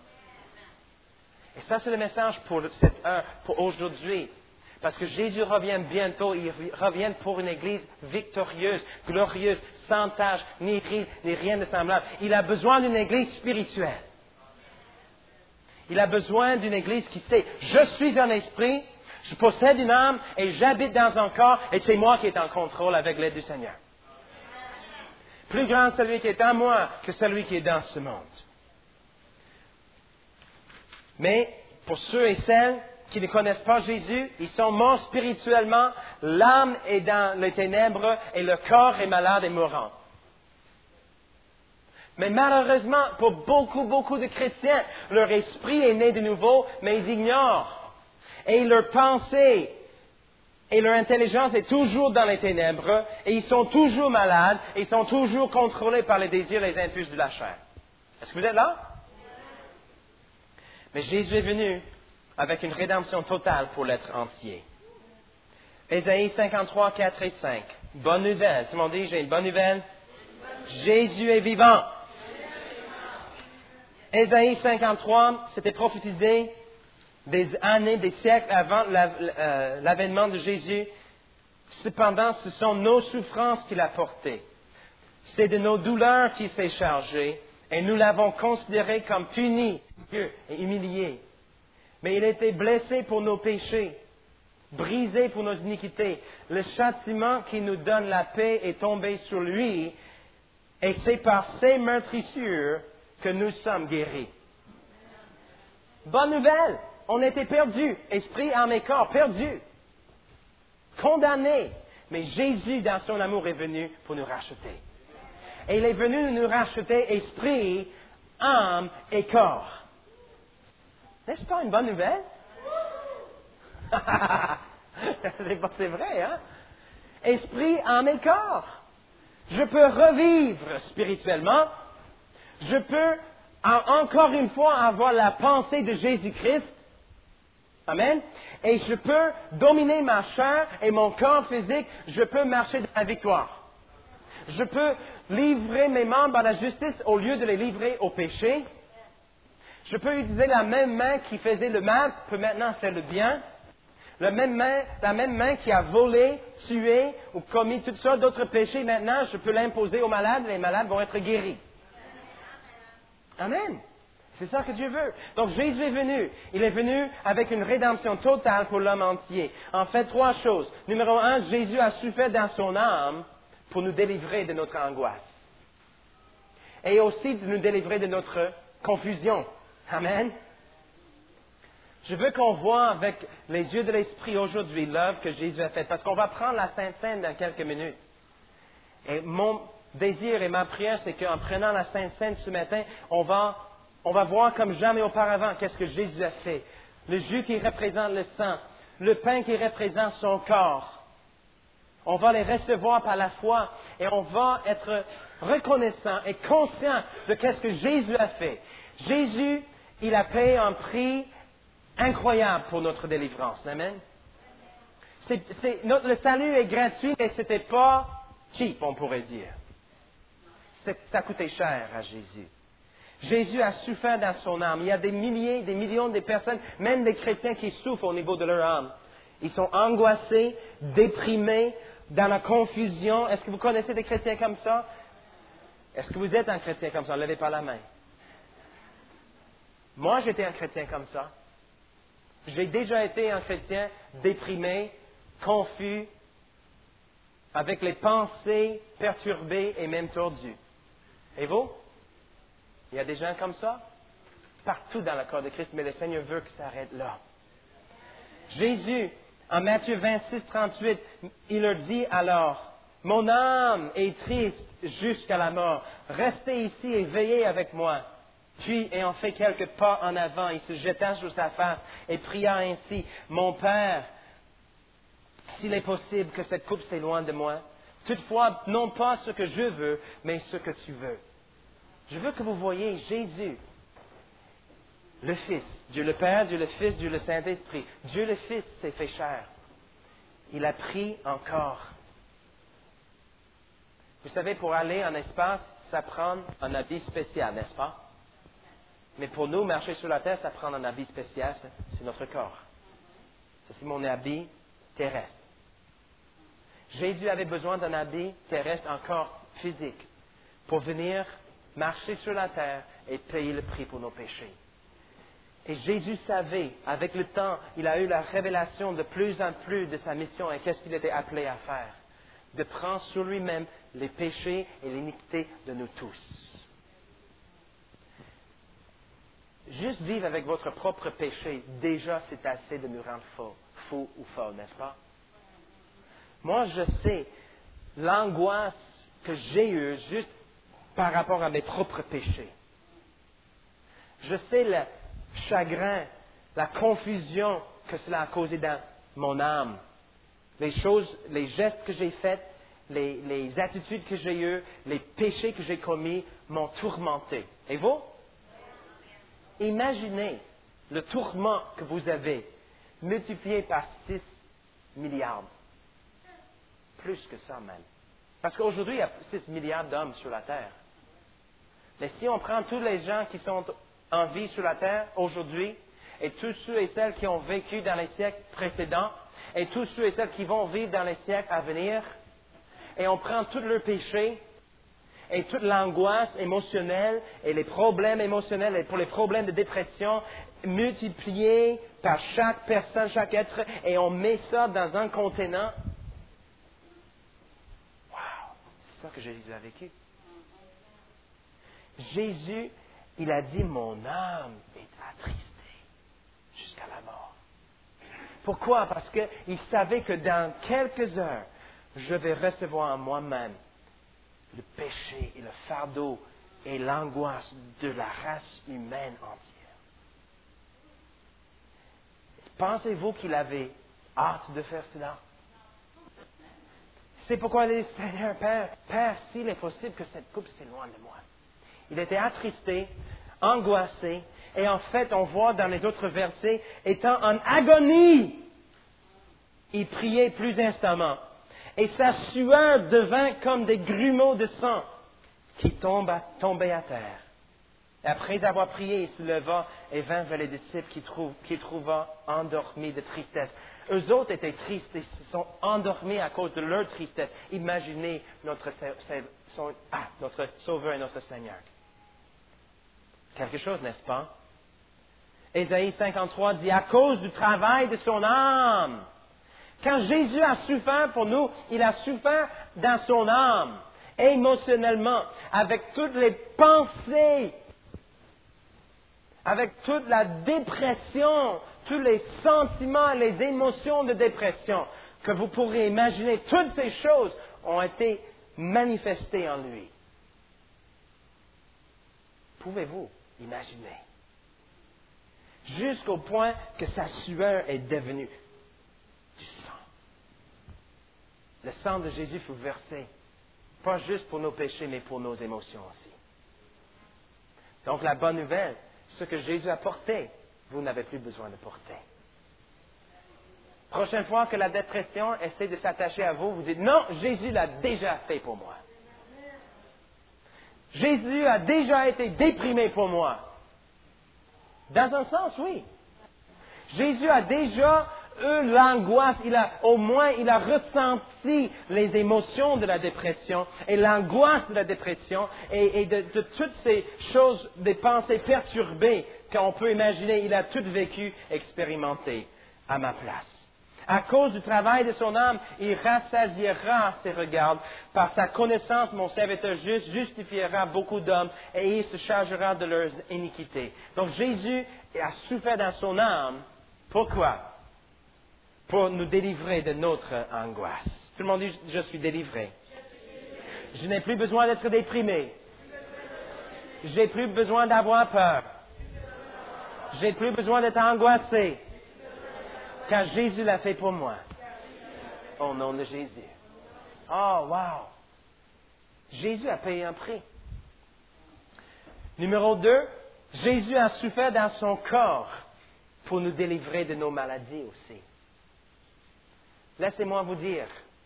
Et ça, c'est le message pour cette heure, pour aujourd'hui. Parce que Jésus revient bientôt, il revient pour une Église victorieuse, glorieuse, sans tache, ni ride, ni rien de semblable. Il a besoin d'une Église spirituelle. Il a besoin d'une Église qui sait, je suis un esprit, Je possède une âme et j'habite dans un corps et c'est moi qui est en contrôle avec l'aide du Seigneur. Plus grand celui qui est en moi que celui qui est dans ce monde. Mais pour ceux et celles qui ne connaissent pas Jésus, ils sont morts spirituellement, l'âme est dans les ténèbres et le corps est malade et mourant. Mais malheureusement, pour beaucoup de chrétiens, leur esprit est né de nouveau, mais ils ignorent. Et leur pensée et leur intelligence est toujours dans les ténèbres, et ils sont toujours malades, et ils sont toujours contrôlés par les désirs et les impulses de la chair. Est-ce que vous êtes là? Mais Jésus est venu avec une rédemption totale pour l'être entier. Ésaïe 53, 4 et 5. Bonne nouvelle. Tout le monde dit, j'ai une bonne nouvelle. Jésus est vivant. Ésaïe 53, c'était prophétisé des années, des siècles avant l'avènement de Jésus. Cependant, ce sont nos souffrances qu'il a portées. C'est de nos douleurs qu'il s'est chargé, et nous l'avons considéré comme puni et humilié. Mais il a été blessé pour nos péchés, brisé pour nos iniquités. Le châtiment qui nous donne la paix est tombé sur lui, et c'est par ses meurtrissures que nous sommes guéris. Bonne nouvelle! On était perdus, esprit, âme et corps, perdus, condamnés. Mais Jésus, dans son amour, est venu pour nous racheter. Et il est venu nous racheter esprit, âme et corps. N'est-ce pas une bonne nouvelle? C'est vrai, hein? Esprit, âme et corps. Je peux revivre spirituellement. Je peux, encore une fois, avoir la pensée de Jésus-Christ. Amen. Et je peux dominer ma chair et mon corps physique. Je peux marcher dans la victoire. Je peux livrer mes membres à la justice au lieu de les livrer au péché. Je peux utiliser la même main qui faisait le mal, peut maintenant faire le bien. La même main qui a volé, tué ou commis toutes sortes d'autres péchés, maintenant, je peux l'imposer aux malades et les malades vont être guéris. Amen. C'est ça que Dieu veut. Donc Jésus est venu. Il est venu avec une rédemption totale pour l'homme entier. En fait, 3 choses. Numéro 1, Jésus a souffert dans son âme pour nous délivrer de notre angoisse. Et aussi de nous délivrer de notre confusion. Amen. Je veux qu'on voit avec les yeux de l'Esprit aujourd'hui l'œuvre que Jésus a faite. Parce qu'on va prendre la Sainte Seine dans quelques minutes. Et mon désir et ma prière, c'est qu'en prenant la Sainte Seine ce matin, on va voir comme jamais auparavant qu'est-ce que Jésus a fait. Le jus qui représente le sang, le pain qui représente son corps. On va les recevoir par la foi et on va être reconnaissant et conscient de qu'est-ce que Jésus a fait. Jésus, il a payé un prix incroyable pour notre délivrance. Amen. Le salut est gratuit, mais ce n'était pas cheap, on pourrait dire. Ça coûtait cher à Jésus. Jésus a souffert dans son âme. Il y a des milliers, des millions de personnes, même des chrétiens qui souffrent au niveau de leur âme. Ils sont angoissés, déprimés, dans la confusion. Est-ce que vous connaissez des chrétiens comme ça? Est-ce que vous êtes un chrétien comme ça? Levez pas la main. Moi, j'étais un chrétien comme ça. J'ai déjà été un chrétien déprimé, confus, avec les pensées perturbées et même tordues. Et vous? Il y a des gens comme ça? Partout dans le corps de Christ, mais le Seigneur veut que ça arrête là. Jésus, en Matthieu 26, 38, il leur dit alors, « Mon âme est triste jusqu'à la mort. Restez ici et veillez avec moi. » Puis, ayant fait quelques pas en avant, il se jeta sur sa face et pria ainsi, « Mon Père, s'il est possible que cette coupe s'éloigne de moi, toutefois, non pas ce que je veux, mais ce que tu veux. » Je veux que vous voyiez Jésus, le Fils, Dieu le Père, Dieu le Fils, Dieu le Saint-Esprit. Dieu le Fils s'est fait chair. Il a pris un corps. Vous savez, pour aller en espace, ça prend un habit spécial, n'est-ce pas? Mais pour nous, marcher sur la terre, ça prend un habit spécial, c'est notre corps. C'est mon habit terrestre. Jésus avait besoin d'un habit terrestre, un corps physique, pour venir marcher sur la terre et payer le prix pour nos péchés. Et Jésus savait, avec le temps, il a eu la révélation de plus en plus de sa mission et qu'est-ce qu'il était appelé à faire. De prendre sur lui-même les péchés et l'iniquité de nous tous. Juste vivre avec votre propre péché, déjà c'est assez de nous rendre fous ou folles, n'est-ce pas? Moi, je sais l'angoisse que j'ai eue juste par rapport à mes propres péchés. Je sais le chagrin, la confusion que cela a causé dans mon âme. Les choses, les gestes que j'ai faits, les attitudes que j'ai eues, les péchés que j'ai commis m'ont tourmenté. Et vous? Imaginez le tourment que vous avez multiplié par 6 milliards. Plus que ça même. Parce qu'aujourd'hui, il y a 6 milliards d'hommes sur la Terre. Mais si on prend tous les gens qui sont en vie sur la Terre aujourd'hui, et tous ceux et celles qui ont vécu dans les siècles précédents, et tous ceux et celles qui vont vivre dans les siècles à venir, et on prend tous leurs péchés, et toute l'angoisse émotionnelle et les problèmes émotionnels et pour les problèmes de dépression multipliés par chaque personne, chaque être, et on met ça dans un contenant. Wow! C'est ça que Jésus a vécu. Jésus, il a dit, mon âme est attristée jusqu'à la mort. Pourquoi? Parce qu'il savait que dans quelques heures, je vais recevoir en moi-même le péché et le fardeau et l'angoisse de la race humaine entière. Pensez-vous qu'il avait hâte de faire cela? C'est pourquoi il dit, Seigneur, Père, s'il est possible que cette coupe s'éloigne de moi. Il était attristé, angoissé, et en fait, on voit dans les autres versets, étant en agonie, il priait plus instamment. Et sa sueur devint comme des grumeaux de sang qui tombaient à terre. Et après avoir prié, il se leva et vint vers les disciples qu'il trouva endormis de tristesse. Eux autres étaient tristes et se sont endormis à cause de leur tristesse. Imaginez notre Sauveur et notre Seigneur. Quelque chose, n'est-ce pas? Ésaïe 53 dit, à cause du travail de son âme. Quand Jésus a souffert pour nous, il a souffert dans son âme, émotionnellement, avec toutes les pensées, avec toute la dépression, tous les sentiments, les émotions de dépression que vous pourrez imaginer. Toutes ces choses ont été manifestées en lui. Pouvez-vous imaginer? Jusqu'au point que sa sueur est devenue du sang. Le sang de Jésus fut versé, pas juste pour nos péchés, mais pour nos émotions aussi. Donc la bonne nouvelle, ce que Jésus a porté, vous n'avez plus besoin de porter. Prochaine fois que la dépression essaie de s'attacher à vous, vous dites, non, Jésus l'a déjà fait pour moi. Jésus a déjà été déprimé pour moi. Dans un sens, oui. Jésus a déjà eu l'angoisse, il a ressenti les émotions de la dépression et l'angoisse de la dépression et de toutes ces choses, des pensées perturbées qu'on peut imaginer. Il a tout vécu, expérimenté à ma place. À cause du travail de son âme, il rassasiera ses regards. Par sa connaissance, mon serviteur juste justifiera beaucoup d'hommes et il se chargera de leurs iniquités. Donc Jésus a souffert dans son âme. Pourquoi? Pour nous délivrer de notre angoisse. Tout le monde dit, je suis délivré. Je n'ai plus besoin d'être déprimé. J'ai plus besoin d'avoir peur. J'ai plus besoin d'être angoissé. Car Jésus l'a fait pour moi. Au nom de Jésus. Oh, wow! Jésus a payé un prix. Numéro 2, Jésus a souffert dans son corps pour nous délivrer de nos maladies aussi. Laissez-moi vous dire,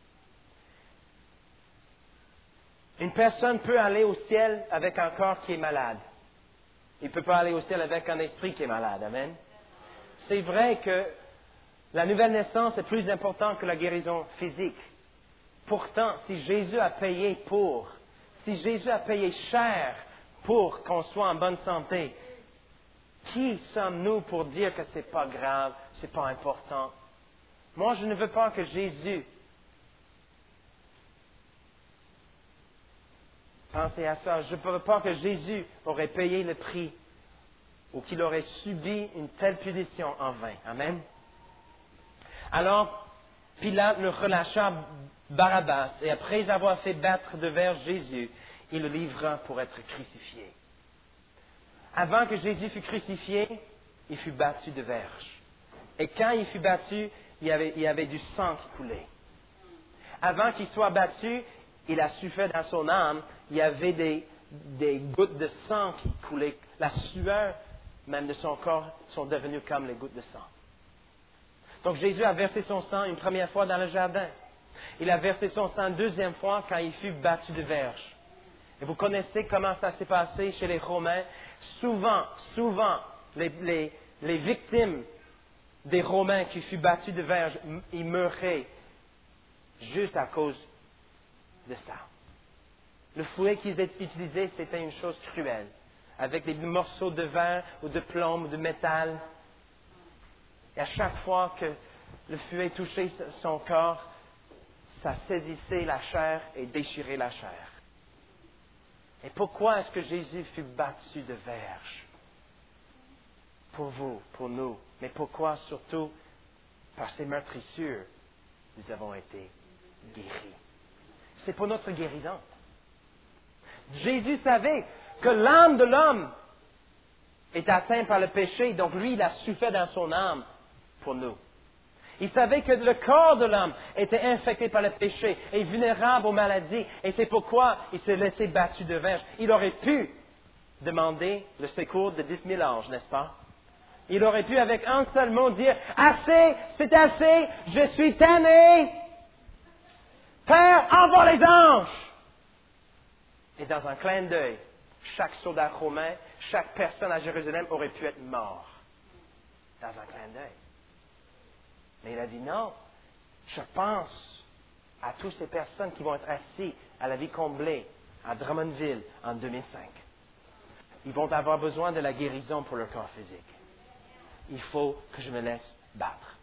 une personne peut aller au ciel avec un corps qui est malade. Il ne peut pas aller au ciel avec un esprit qui est malade. Amen. C'est vrai que la nouvelle naissance est plus importante que la guérison physique. Pourtant, si Jésus a payé cher pour qu'on soit en bonne santé, Qui sommes-nous pour dire que c'est pas grave, c'est pas important? Moi, je ne veux pas que Jésus... Pensez à ça. Je ne veux pas que Jésus aurait payé le prix ou qu'il aurait subi une telle punition en vain. Amen. Alors, Pilate le relâcha Barabbas et après avoir fait battre de verge Jésus, il le livra pour être crucifié. Avant que Jésus fût crucifié, il fut battu de verge. Et quand il fut battu, il y avait du sang qui coulait. Avant qu'il soit battu, il a souffert dans son âme, il y avait des gouttes de sang qui coulaient. La sueur même de son corps sont devenues comme les gouttes de sang. Donc Jésus a versé son sang une première fois dans le jardin. Il a versé son sang une deuxième fois quand il fut battu de verge. Et vous connaissez comment ça s'est passé chez les Romains. Souvent, les victimes des Romains qui furent battus de verge, ils meuraient juste à cause de ça. Le fouet qu'ils utilisaient, c'était une chose cruelle, avec des morceaux de verre ou de plomb ou de métal. Et à chaque fois que le fouet touchait son corps, ça saisissait la chair et déchirait la chair. Et pourquoi est-ce que Jésus fut battu de verge? Pour vous, pour nous. Mais pourquoi surtout? Par ces meurtrissures, nous avons été guéris. C'est pour notre guérison. Jésus savait que l'âme de l'homme est atteinte par le péché, donc lui, il a souffert dans son âme pour nous. Il savait que le corps de l'homme était infecté par le péché et vulnérable aux maladies. Et c'est pourquoi il s'est laissé battu de verge. Il aurait pu demander le secours de 10 000 anges, n'est-ce pas? Il aurait pu avec un seul mot dire « Assez, c'est assez, je suis tanné. Père, envoie les anges. » Et dans un clin d'œil, chaque soldat romain, chaque personne à Jérusalem aurait pu être mort. Dans un clin d'œil. Mais il a dit non, je pense à toutes ces personnes qui vont être assises à la vie comblée à Drummondville en 2005. Ils vont avoir besoin de la guérison pour leur corps physique. Il faut que je me laisse battre.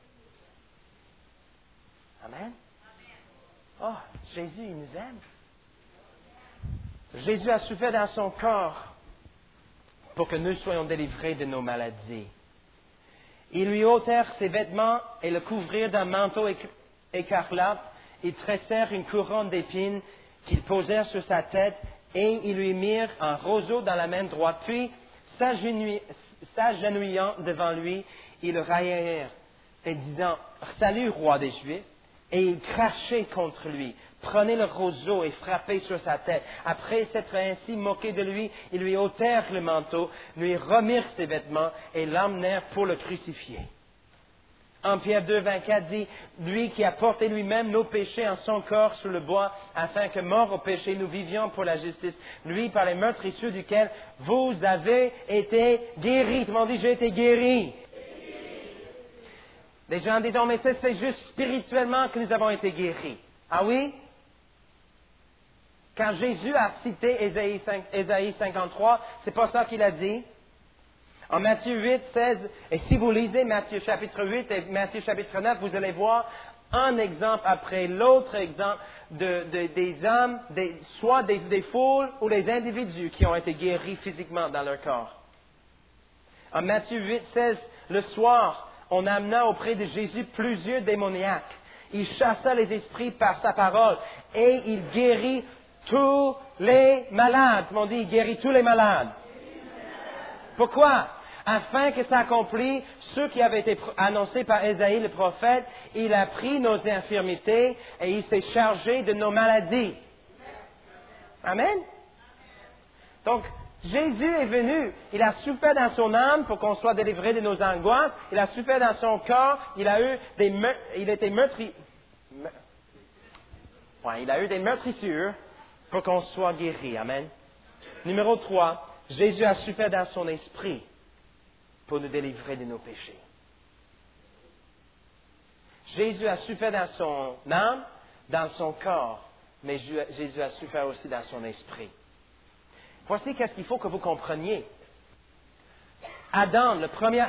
Amen. Oh, Jésus, il nous aime. Jésus a souffert dans son corps pour que nous soyons délivrés de nos maladies. Ils lui ôtèrent ses vêtements et le couvrirent d'un manteau écarlate. Ils tressèrent une couronne d'épines qu'ils posèrent sur sa tête et ils lui mirent un roseau dans la main droite. Puis, s'agenouillant devant lui, ils le raillèrent et disant « Salut, roi des Juifs !» Et ils crachaient contre lui. Prenez le roseau et frappez sur sa tête. Après s'être ainsi moqué de lui, ils lui ôtèrent le manteau, lui remirent ses vêtements et l'emmenèrent pour le crucifier. En Pierre 2, 24 dit, lui qui a porté lui-même nos péchés en son corps sur le bois, afin que mort au péché, nous vivions pour la justice. Lui, par les meurtrissures duquel vous avez été guéris. Tout le monde dit, j'ai été guéri. Les gens disent, oh, mais ça, c'est juste spirituellement que nous avons été guéris. Ah oui? Quand Jésus a cité Ésaïe 53, c'est pas ça qu'il a dit. En Matthieu 8, 16, et si vous lisez Matthieu chapitre 8 et Matthieu chapitre 9, vous allez voir un exemple après l'autre exemple des hommes, soit des foules ou des individus qui ont été guéris physiquement dans leur corps. En Matthieu 8, 16, le soir, on amena auprès de Jésus plusieurs démoniaques. Il chassa les esprits par sa parole et il guérit tous les malades. Tout le monde dit, il guérit tous les malades. Pourquoi? Afin que s'accomplisse ce qui avait été annoncé par Ésaïe le prophète, il a pris nos infirmités et il s'est chargé de nos maladies. Amen? Donc, Jésus est venu, il a souffert dans son âme pour qu'on soit délivré de nos angoisses, il a souffert dans son corps, il a eu des meurtrissures pour qu'on soit guéri. Amen. Numéro 3, Jésus a souffert dans son esprit pour nous délivrer de nos péchés. Jésus a souffert dans son âme, dans son corps, mais Jésus a souffert aussi dans son esprit. Voici qu'est-ce qu'il faut que vous compreniez. Adam, le premier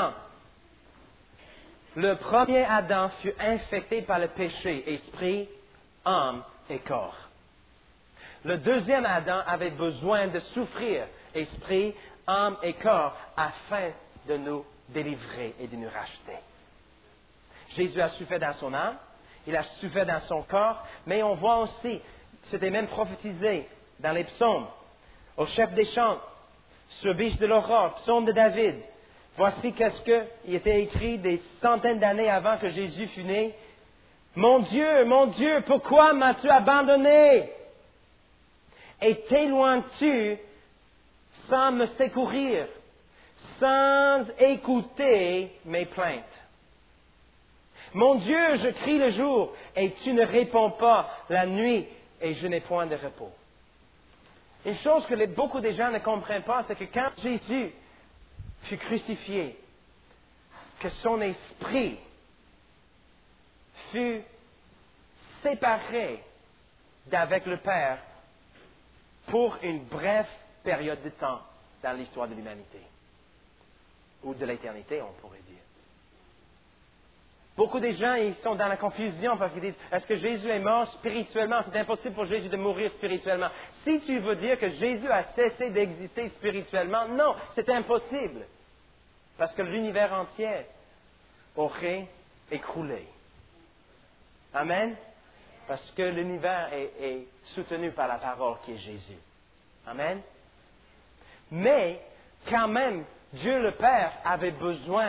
Adam fut infecté par le péché, esprit, âme et corps. Le deuxième Adam avait besoin de souffrir, esprit, âme et corps, afin de nous délivrer et de nous racheter. Jésus a souffert dans son âme, il a souffert dans son corps, mais on voit aussi, c'était même prophétisé dans les psaumes, au chef des chants, sur biche de l'aurore, psaume de David. Voici qu'est-ce qu'il était écrit des centaines d'années avant que Jésus fût né. Mon Dieu, pourquoi m'as-tu abandonné? Et t'éloignes-tu sans me secourir, sans écouter mes plaintes? Mon Dieu, je crie le jour et tu ne réponds pas la nuit et je n'ai point de repos. Une chose que beaucoup de gens ne comprennent pas, c'est que quand Jésus fut crucifié, que son esprit fut séparé d'avec le Père pour une brève période de temps dans l'histoire de l'humanité, ou de l'éternité, on pourrait dire. Beaucoup de gens, ils sont dans la confusion parce qu'ils disent, est-ce que Jésus est mort spirituellement? C'est impossible pour Jésus de mourir spirituellement. Si tu veux dire que Jésus a cessé d'exister spirituellement, non, c'est impossible. Parce que l'univers entier aurait écroulé. Amen? Parce que l'univers est soutenu par la parole qui est Jésus. Amen? Mais, quand même, Dieu le Père avait besoin,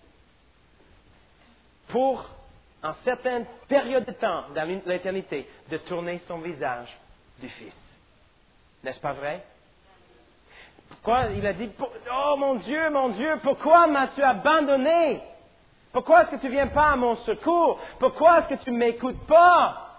pour une certaine période de temps dans l'éternité, de tourner son visage du Fils. N'est-ce pas vrai? Pourquoi il a dit, oh mon Dieu, pourquoi m'as-tu abandonné? Pourquoi est-ce que tu ne viens pas à mon secours? Pourquoi est-ce que tu ne m'écoutes pas?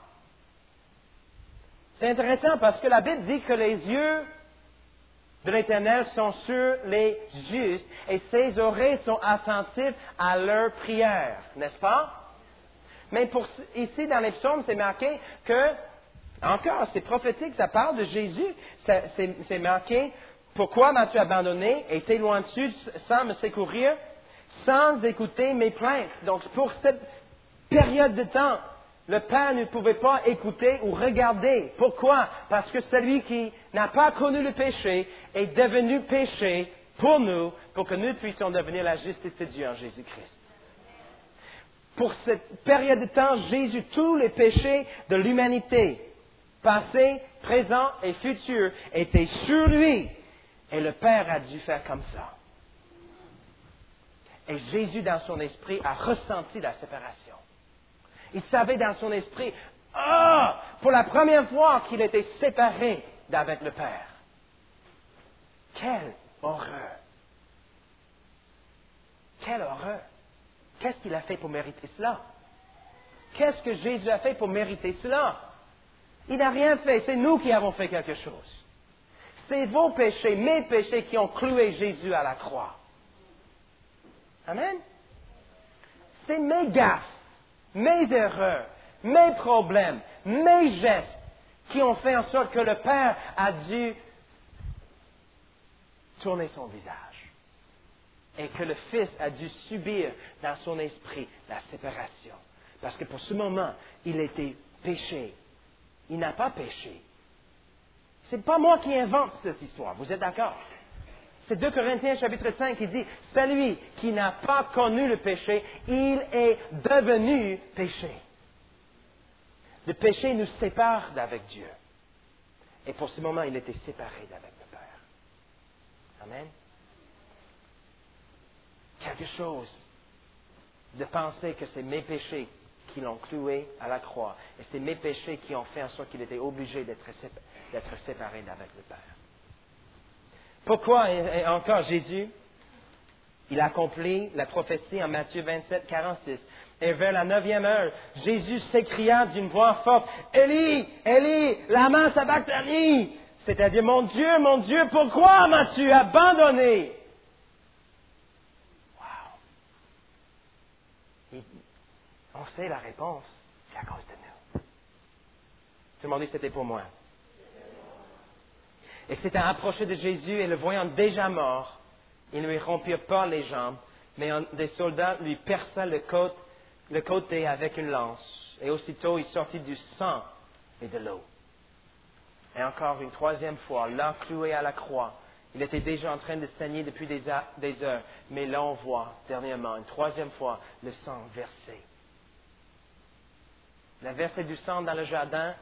C'est intéressant parce que la Bible dit que les yeux de l'Éternel sont sur les justes et ses oreilles sont attentives à leurs prières, n'est-ce pas? Mais ici, dans les psaumes, c'est marqué que, encore, c'est prophétique, ça parle de Jésus, c'est marqué, pourquoi m'as-tu abandonné et t'éloignes-tu sans me secourir, sans écouter mes plaintes? Donc, pour cette période de temps, le Père ne pouvait pas écouter ou regarder. Pourquoi? Parce que celui qui n'a pas connu le péché est devenu péché pour nous, pour que nous puissions devenir la justice de Dieu en Jésus-Christ. Pour cette période de temps, Jésus, tous les péchés de l'humanité, passé, présent et futur, étaient sur lui. Et le Père a dû faire comme ça. Et Jésus, dans son esprit, a ressenti la séparation. Il savait dans son esprit, pour la première fois qu'il était séparé d'avec le Père. Quelle horreur! Quelle horreur! Qu'est-ce qu'il a fait pour mériter cela? Qu'est-ce que Jésus a fait pour mériter cela? Il n'a rien fait, c'est nous qui avons fait quelque chose. C'est vos péchés, mes péchés qui ont cloué Jésus à la croix. Amen? C'est mes gaffes, mes erreurs, mes problèmes, mes gestes qui ont fait en sorte que le Père a dû tourner son visage. Et que le Fils a dû subir dans son esprit la séparation. Parce que pour ce moment, il était péché. Il n'a pas péché. Ce n'est pas moi qui invente cette histoire. Vous êtes d'accord? C'est 2 Corinthiens chapitre 5 qui dit, celui qui n'a pas connu le péché, il est devenu péché. Le péché nous sépare d'avec Dieu. Et pour ce moment, il était séparé d'avec le Père. Amen. Quelque chose de penser que c'est mes péchés qui l'ont cloué à la croix. Et c'est mes péchés qui ont fait en sorte qu'il était obligé d'être séparé d'avec le Père. Pourquoi encore Jésus, il accomplit la prophétie en Matthieu 27, 46. Et vers la 9e heure, Jésus s'écria d'une voix forte, Élie, Élie, lama sabachthani, c'est-à-dire, mon Dieu, pourquoi m'as-tu abandonné? Wow. On sait la réponse, c'est à cause de nous. Tout le monde dit c'était pour moi. Et s'étant approché de Jésus et le voyant déjà mort, Ils ne lui rompirent pas les jambes, mais des soldats lui perçaient le côté avec une lance. Et aussitôt il sortit du sang et de l'eau. Et encore une troisième fois, là cloué à la croix, il était déjà en train de saigner depuis des heures. Mais là on voit, dernièrement, une troisième fois, le sang versé. Il a versé du sang dans le jardin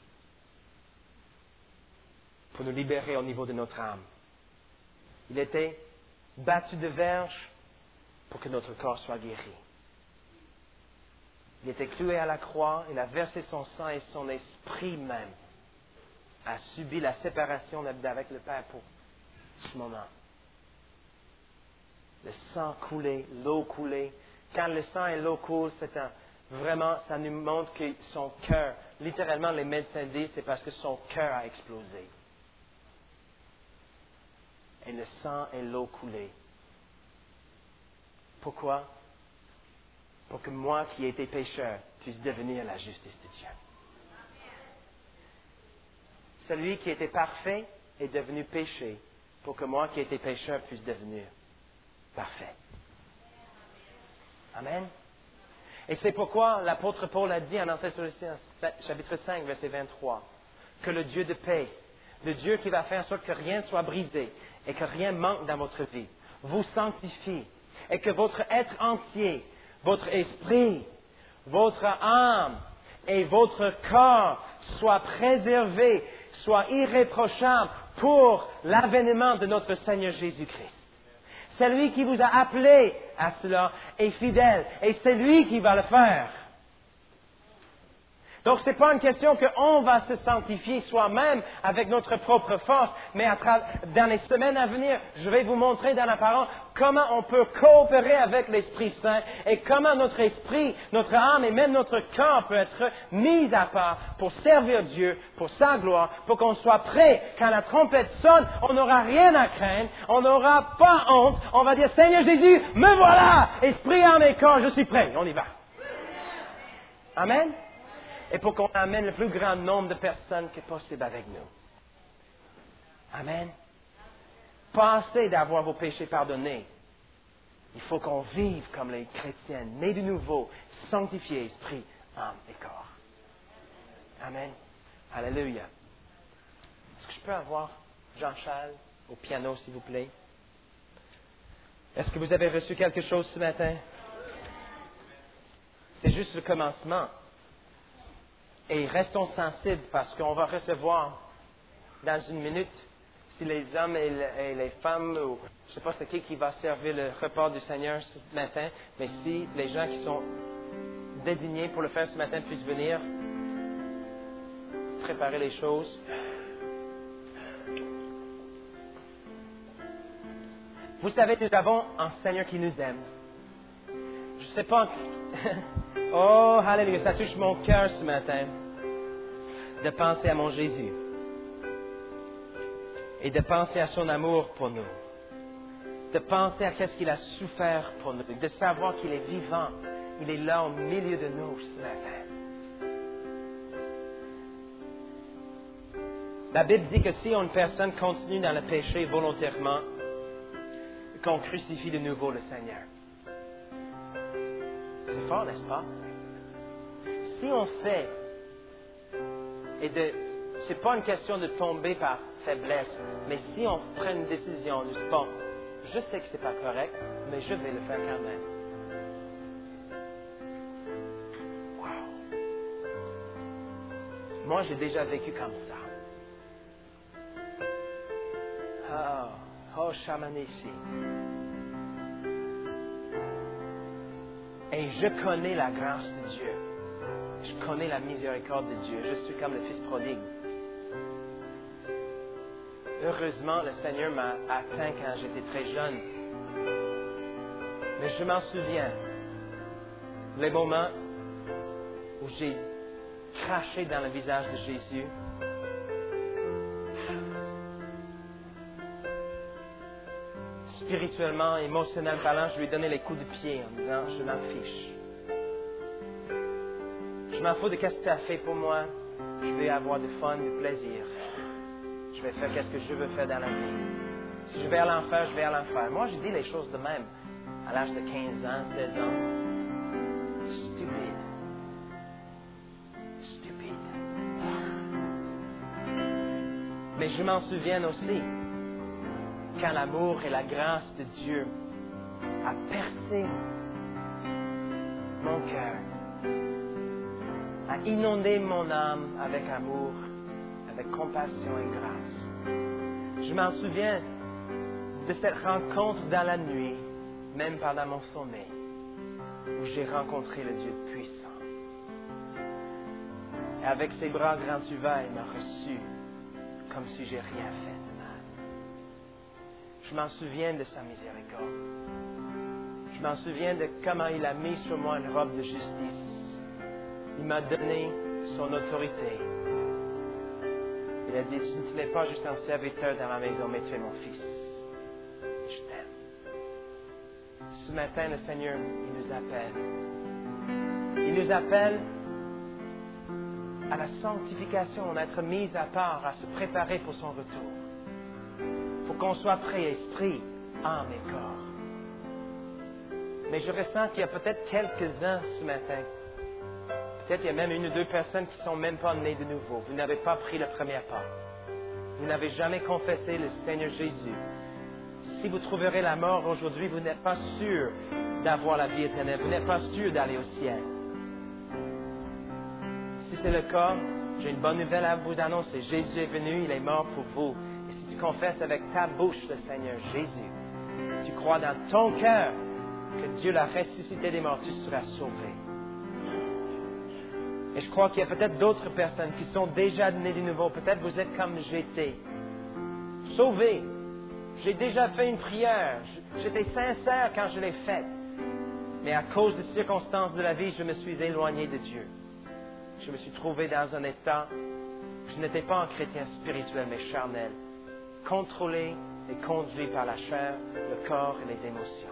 pour nous libérer au niveau de notre âme. Il était battu de verge pour que notre corps soit guéri. Il était cloué à la croix, il a versé son sang et son esprit même a subi la séparation avec le Père pour ce moment. Le sang coulait, l'eau coulait. Quand le sang et l'eau coulent, vraiment, ça nous montre que son cœur, littéralement les médecins disent, c'est parce que son cœur a explosé. Et le sang et l'eau coulaient. Pourquoi? Pour que moi qui étais pécheur puisse devenir la justice de Dieu. Celui qui était parfait est devenu péché pour que moi qui étais pécheur puisse devenir parfait. Amen. Et c'est pourquoi l'apôtre Paul a dit en Thessaloniciens, chapitre 5, verset 23, que le Dieu de paix, le Dieu qui va faire en sorte que rien soit brisé et que rien manque dans votre vie, vous sanctifie et que votre être entier, votre esprit, votre âme et votre corps soient préservés, soient irréprochables pour l'avènement de notre Seigneur Jésus-Christ. Celui qui vous a appelé à cela est fidèle et c'est lui qui va le faire. Donc, ce n'est pas une question qu'on va se sanctifier soi-même avec notre propre force, mais dans les semaines à venir, je vais vous montrer dans la parole comment on peut coopérer avec l'Esprit Saint et comment notre esprit, notre âme et même notre corps peut être mis à part pour servir Dieu, pour sa gloire, pour qu'on soit prêt. Quand la trompette sonne, on n'aura rien à craindre, on n'aura pas honte, on va dire, Seigneur Jésus, me voilà, esprit, âme et corps, je suis prêt, on y va. Amen. Et pour qu'on amène le plus grand nombre de personnes que possible avec nous. Amen. Pas assez d'avoir vos péchés pardonnés. Il faut qu'on vive comme les chrétiens, nés de nouveau, sanctifiés, esprit, âme et corps. Amen. Alléluia. Est-ce que je peux avoir Jean-Charles au piano, s'il vous plaît? Est-ce que vous avez reçu quelque chose ce matin? C'est juste le commencement. Et restons sensibles parce qu'on va recevoir dans une minute, si les hommes et les femmes, ou je ne sais pas c'est qui va servir le repas du Seigneur ce matin, mais si les gens qui sont désignés pour le faire ce matin puissent venir préparer les choses. Vous savez, nous avons un Seigneur qui nous aime. Je ne sais pas... Oh, alléluia, ça touche mon cœur ce matin de penser à mon Jésus et de penser à son amour pour nous, de penser à qu'est-ce qu'il a souffert pour nous, de savoir qu'il est vivant, il est là au milieu de nous ce matin. La Bible dit que si une personne continue dans le péché volontairement, qu'on crucifie de nouveau le Seigneur. C'est fort, n'est-ce pas? Si on sait, c'est pas une question de tomber par faiblesse, mais si on prend une décision, on dit, bon, je sais que c'est pas correct, mais je vais le faire quand même. Wow! Moi, j'ai déjà vécu comme ça. Oh, Shamanessi. Et je connais la grâce de Dieu. Je connais la miséricorde de Dieu. Je suis comme le fils prodigue. Heureusement, le Seigneur m'a atteint quand j'étais très jeune. Mais je m'en souviens. Les moments où j'ai craché dans le visage de Jésus. Spirituellement, émotionnellement parlant, je lui ai donné les coups de pied en disant, je m'en fiche. Je m'en fous de ce que tu as fait pour moi. Je vais avoir du fun, du plaisir. Je vais faire ce que je veux faire dans la vie. Si je vais à l'enfer, je vais à l'enfer. Moi, je dis les choses de même. À l'âge de 15 ans, 16 ans. Stupide. Stupide. Mais je m'en souviens aussi quand l'amour et la grâce de Dieu a percé mon cœur, a inondé mon âme avec amour, avec compassion et grâce. Je m'en souviens de cette rencontre dans la nuit, même pendant mon sommeil, où j'ai rencontré le Dieu puissant. Et avec ses bras grands ouverts, il m'a reçu comme si j'ai rien fait de mal. Je m'en souviens de sa miséricorde. Je m'en souviens de comment il a mis sur moi une robe de justice. Il m'a donné son autorité. Il a dit, tu n'es pas juste un serviteur dans la maison, mais tu es mon fils. Je t'aime. Ce matin, le Seigneur, il nous appelle. Il nous appelle à la sanctification, à être mis à part, à se préparer pour son retour. Pour qu'on soit prêt, esprit, âme et corps. Mais je ressens qu'il y a peut-être quelques-uns ce matin. Peut-être il y a même une ou deux personnes qui ne sont même pas nées de nouveau. Vous n'avez pas pris le premier pas. Vous n'avez jamais confessé le Seigneur Jésus. Si vous trouverez la mort aujourd'hui, vous n'êtes pas sûr d'avoir la vie éternelle. Vous n'êtes pas sûr d'aller au ciel. Si c'est le cas, j'ai une bonne nouvelle à vous annoncer. Jésus est venu, il est mort pour vous. Et si tu confesses avec ta bouche le Seigneur Jésus, tu crois dans ton cœur que Dieu l'a ressuscité des morts, tu seras sauvé. Et je crois qu'il y a peut-être d'autres personnes qui sont déjà nées de nouveau. Peut-être vous êtes comme j'étais. Sauvé. J'ai déjà fait une prière. J'étais sincère quand je l'ai faite. Mais à cause des circonstances de la vie, je me suis éloigné de Dieu. Je me suis trouvé dans un état, je n'étais pas un chrétien spirituel, mais charnel, contrôlé et conduit par la chair, le corps et les émotions.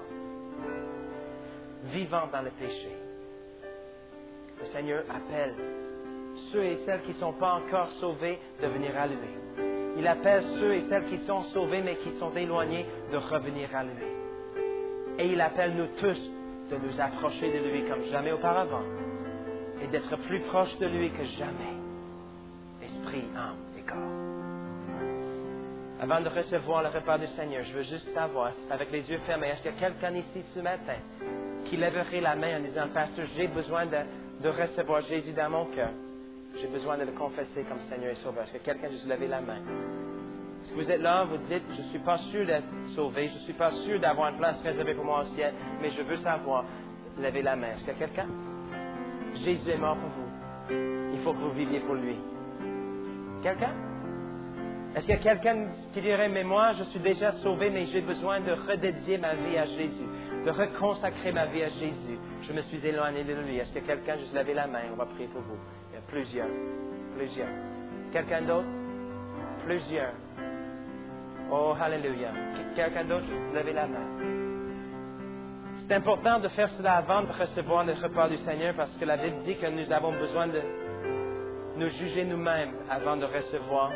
Vivant dans le péché. Le Seigneur appelle ceux et celles qui ne sont pas encore sauvés de venir à lui. Il appelle ceux et celles qui sont sauvés mais qui sont éloignés de revenir à lui. Et il appelle nous tous de nous approcher de lui comme jamais auparavant et d'être plus proches de lui que jamais. Esprit, âme et corps. Avant de recevoir le repas du Seigneur, je veux juste savoir, avec les yeux fermés, est-ce qu'il y a quelqu'un ici ce matin qui lèverait la main en disant, Pasteur, j'ai besoin de recevoir Jésus dans mon cœur. J'ai besoin de le confesser comme Seigneur et Sauveur. Est-ce que quelqu'un a juste levé la main? Est-ce que vous êtes là, vous dites, je ne suis pas sûr d'être sauvé, je ne suis pas sûr d'avoir une place réservée pour moi au ciel, mais je veux savoir, levez la main. Est-ce qu'il y a quelqu'un? Jésus est mort pour vous. Il faut que vous viviez pour lui. Quelqu'un? Est-ce qu'il y a quelqu'un qui dirait, mais moi, je suis déjà sauvé, mais j'ai besoin de redédier ma vie à Jésus, de reconsacrer ma vie à Jésus. Je me suis éloigné de lui. Est-ce qu'il y a quelqu'un? Juste levez la main, on va prier pour vous. Il y a plusieurs. Plusieurs. Quelqu'un d'autre? Plusieurs. Oh, hallelujah. Quelqu'un d'autre? Levez la main. C'est important de faire cela avant de recevoir le repas du Seigneur parce que la Bible dit que nous avons besoin de nous juger nous-mêmes avant de recevoir.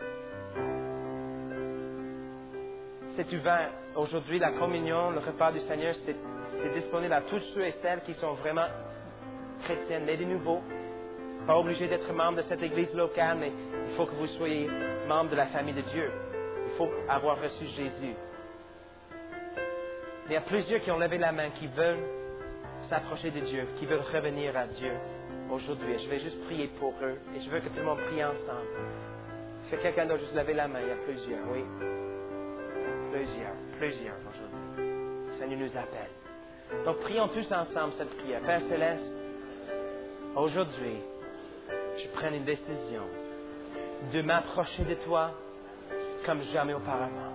C'est ouvert. Aujourd'hui, la communion, le repas du Seigneur, c'est disponible à tous ceux et celles qui sont vraiment chrétiens, nés de nouveau. Pas obligé d'être membre de cette église locale, mais il faut que vous soyez membre de la famille de Dieu. Il faut avoir reçu Jésus. Il y a plusieurs qui ont levé la main, qui veulent s'approcher de Dieu, qui veulent revenir à Dieu aujourd'hui. Je vais juste prier pour eux et je veux que tout le monde prie ensemble. Est-ce que quelqu'un doit juste lever la main? Il y a plusieurs, oui. Plusieurs aujourd'hui. Le Seigneur nous appelle. Donc prions tous ensemble cette prière. Père Céleste, aujourd'hui, je prends une décision de m'approcher de toi comme jamais auparavant.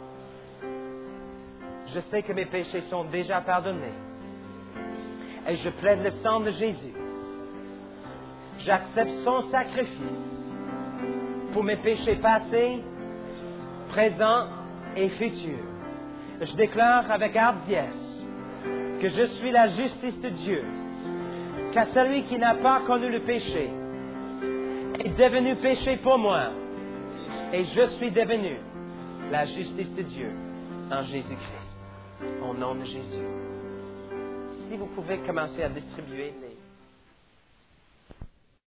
Je sais que mes péchés sont déjà pardonnés. Et je plaide le sang de Jésus. J'accepte son sacrifice pour mes péchés passés, présents et futurs. Je déclare avec hardiesse que je suis la justice de Dieu, qu'à celui qui n'a pas connu le péché est devenu péché pour moi, et je suis devenu la justice de Dieu. en Jésus-Christ. Au nom de Jésus. Si vous pouvez commencer à distribuer les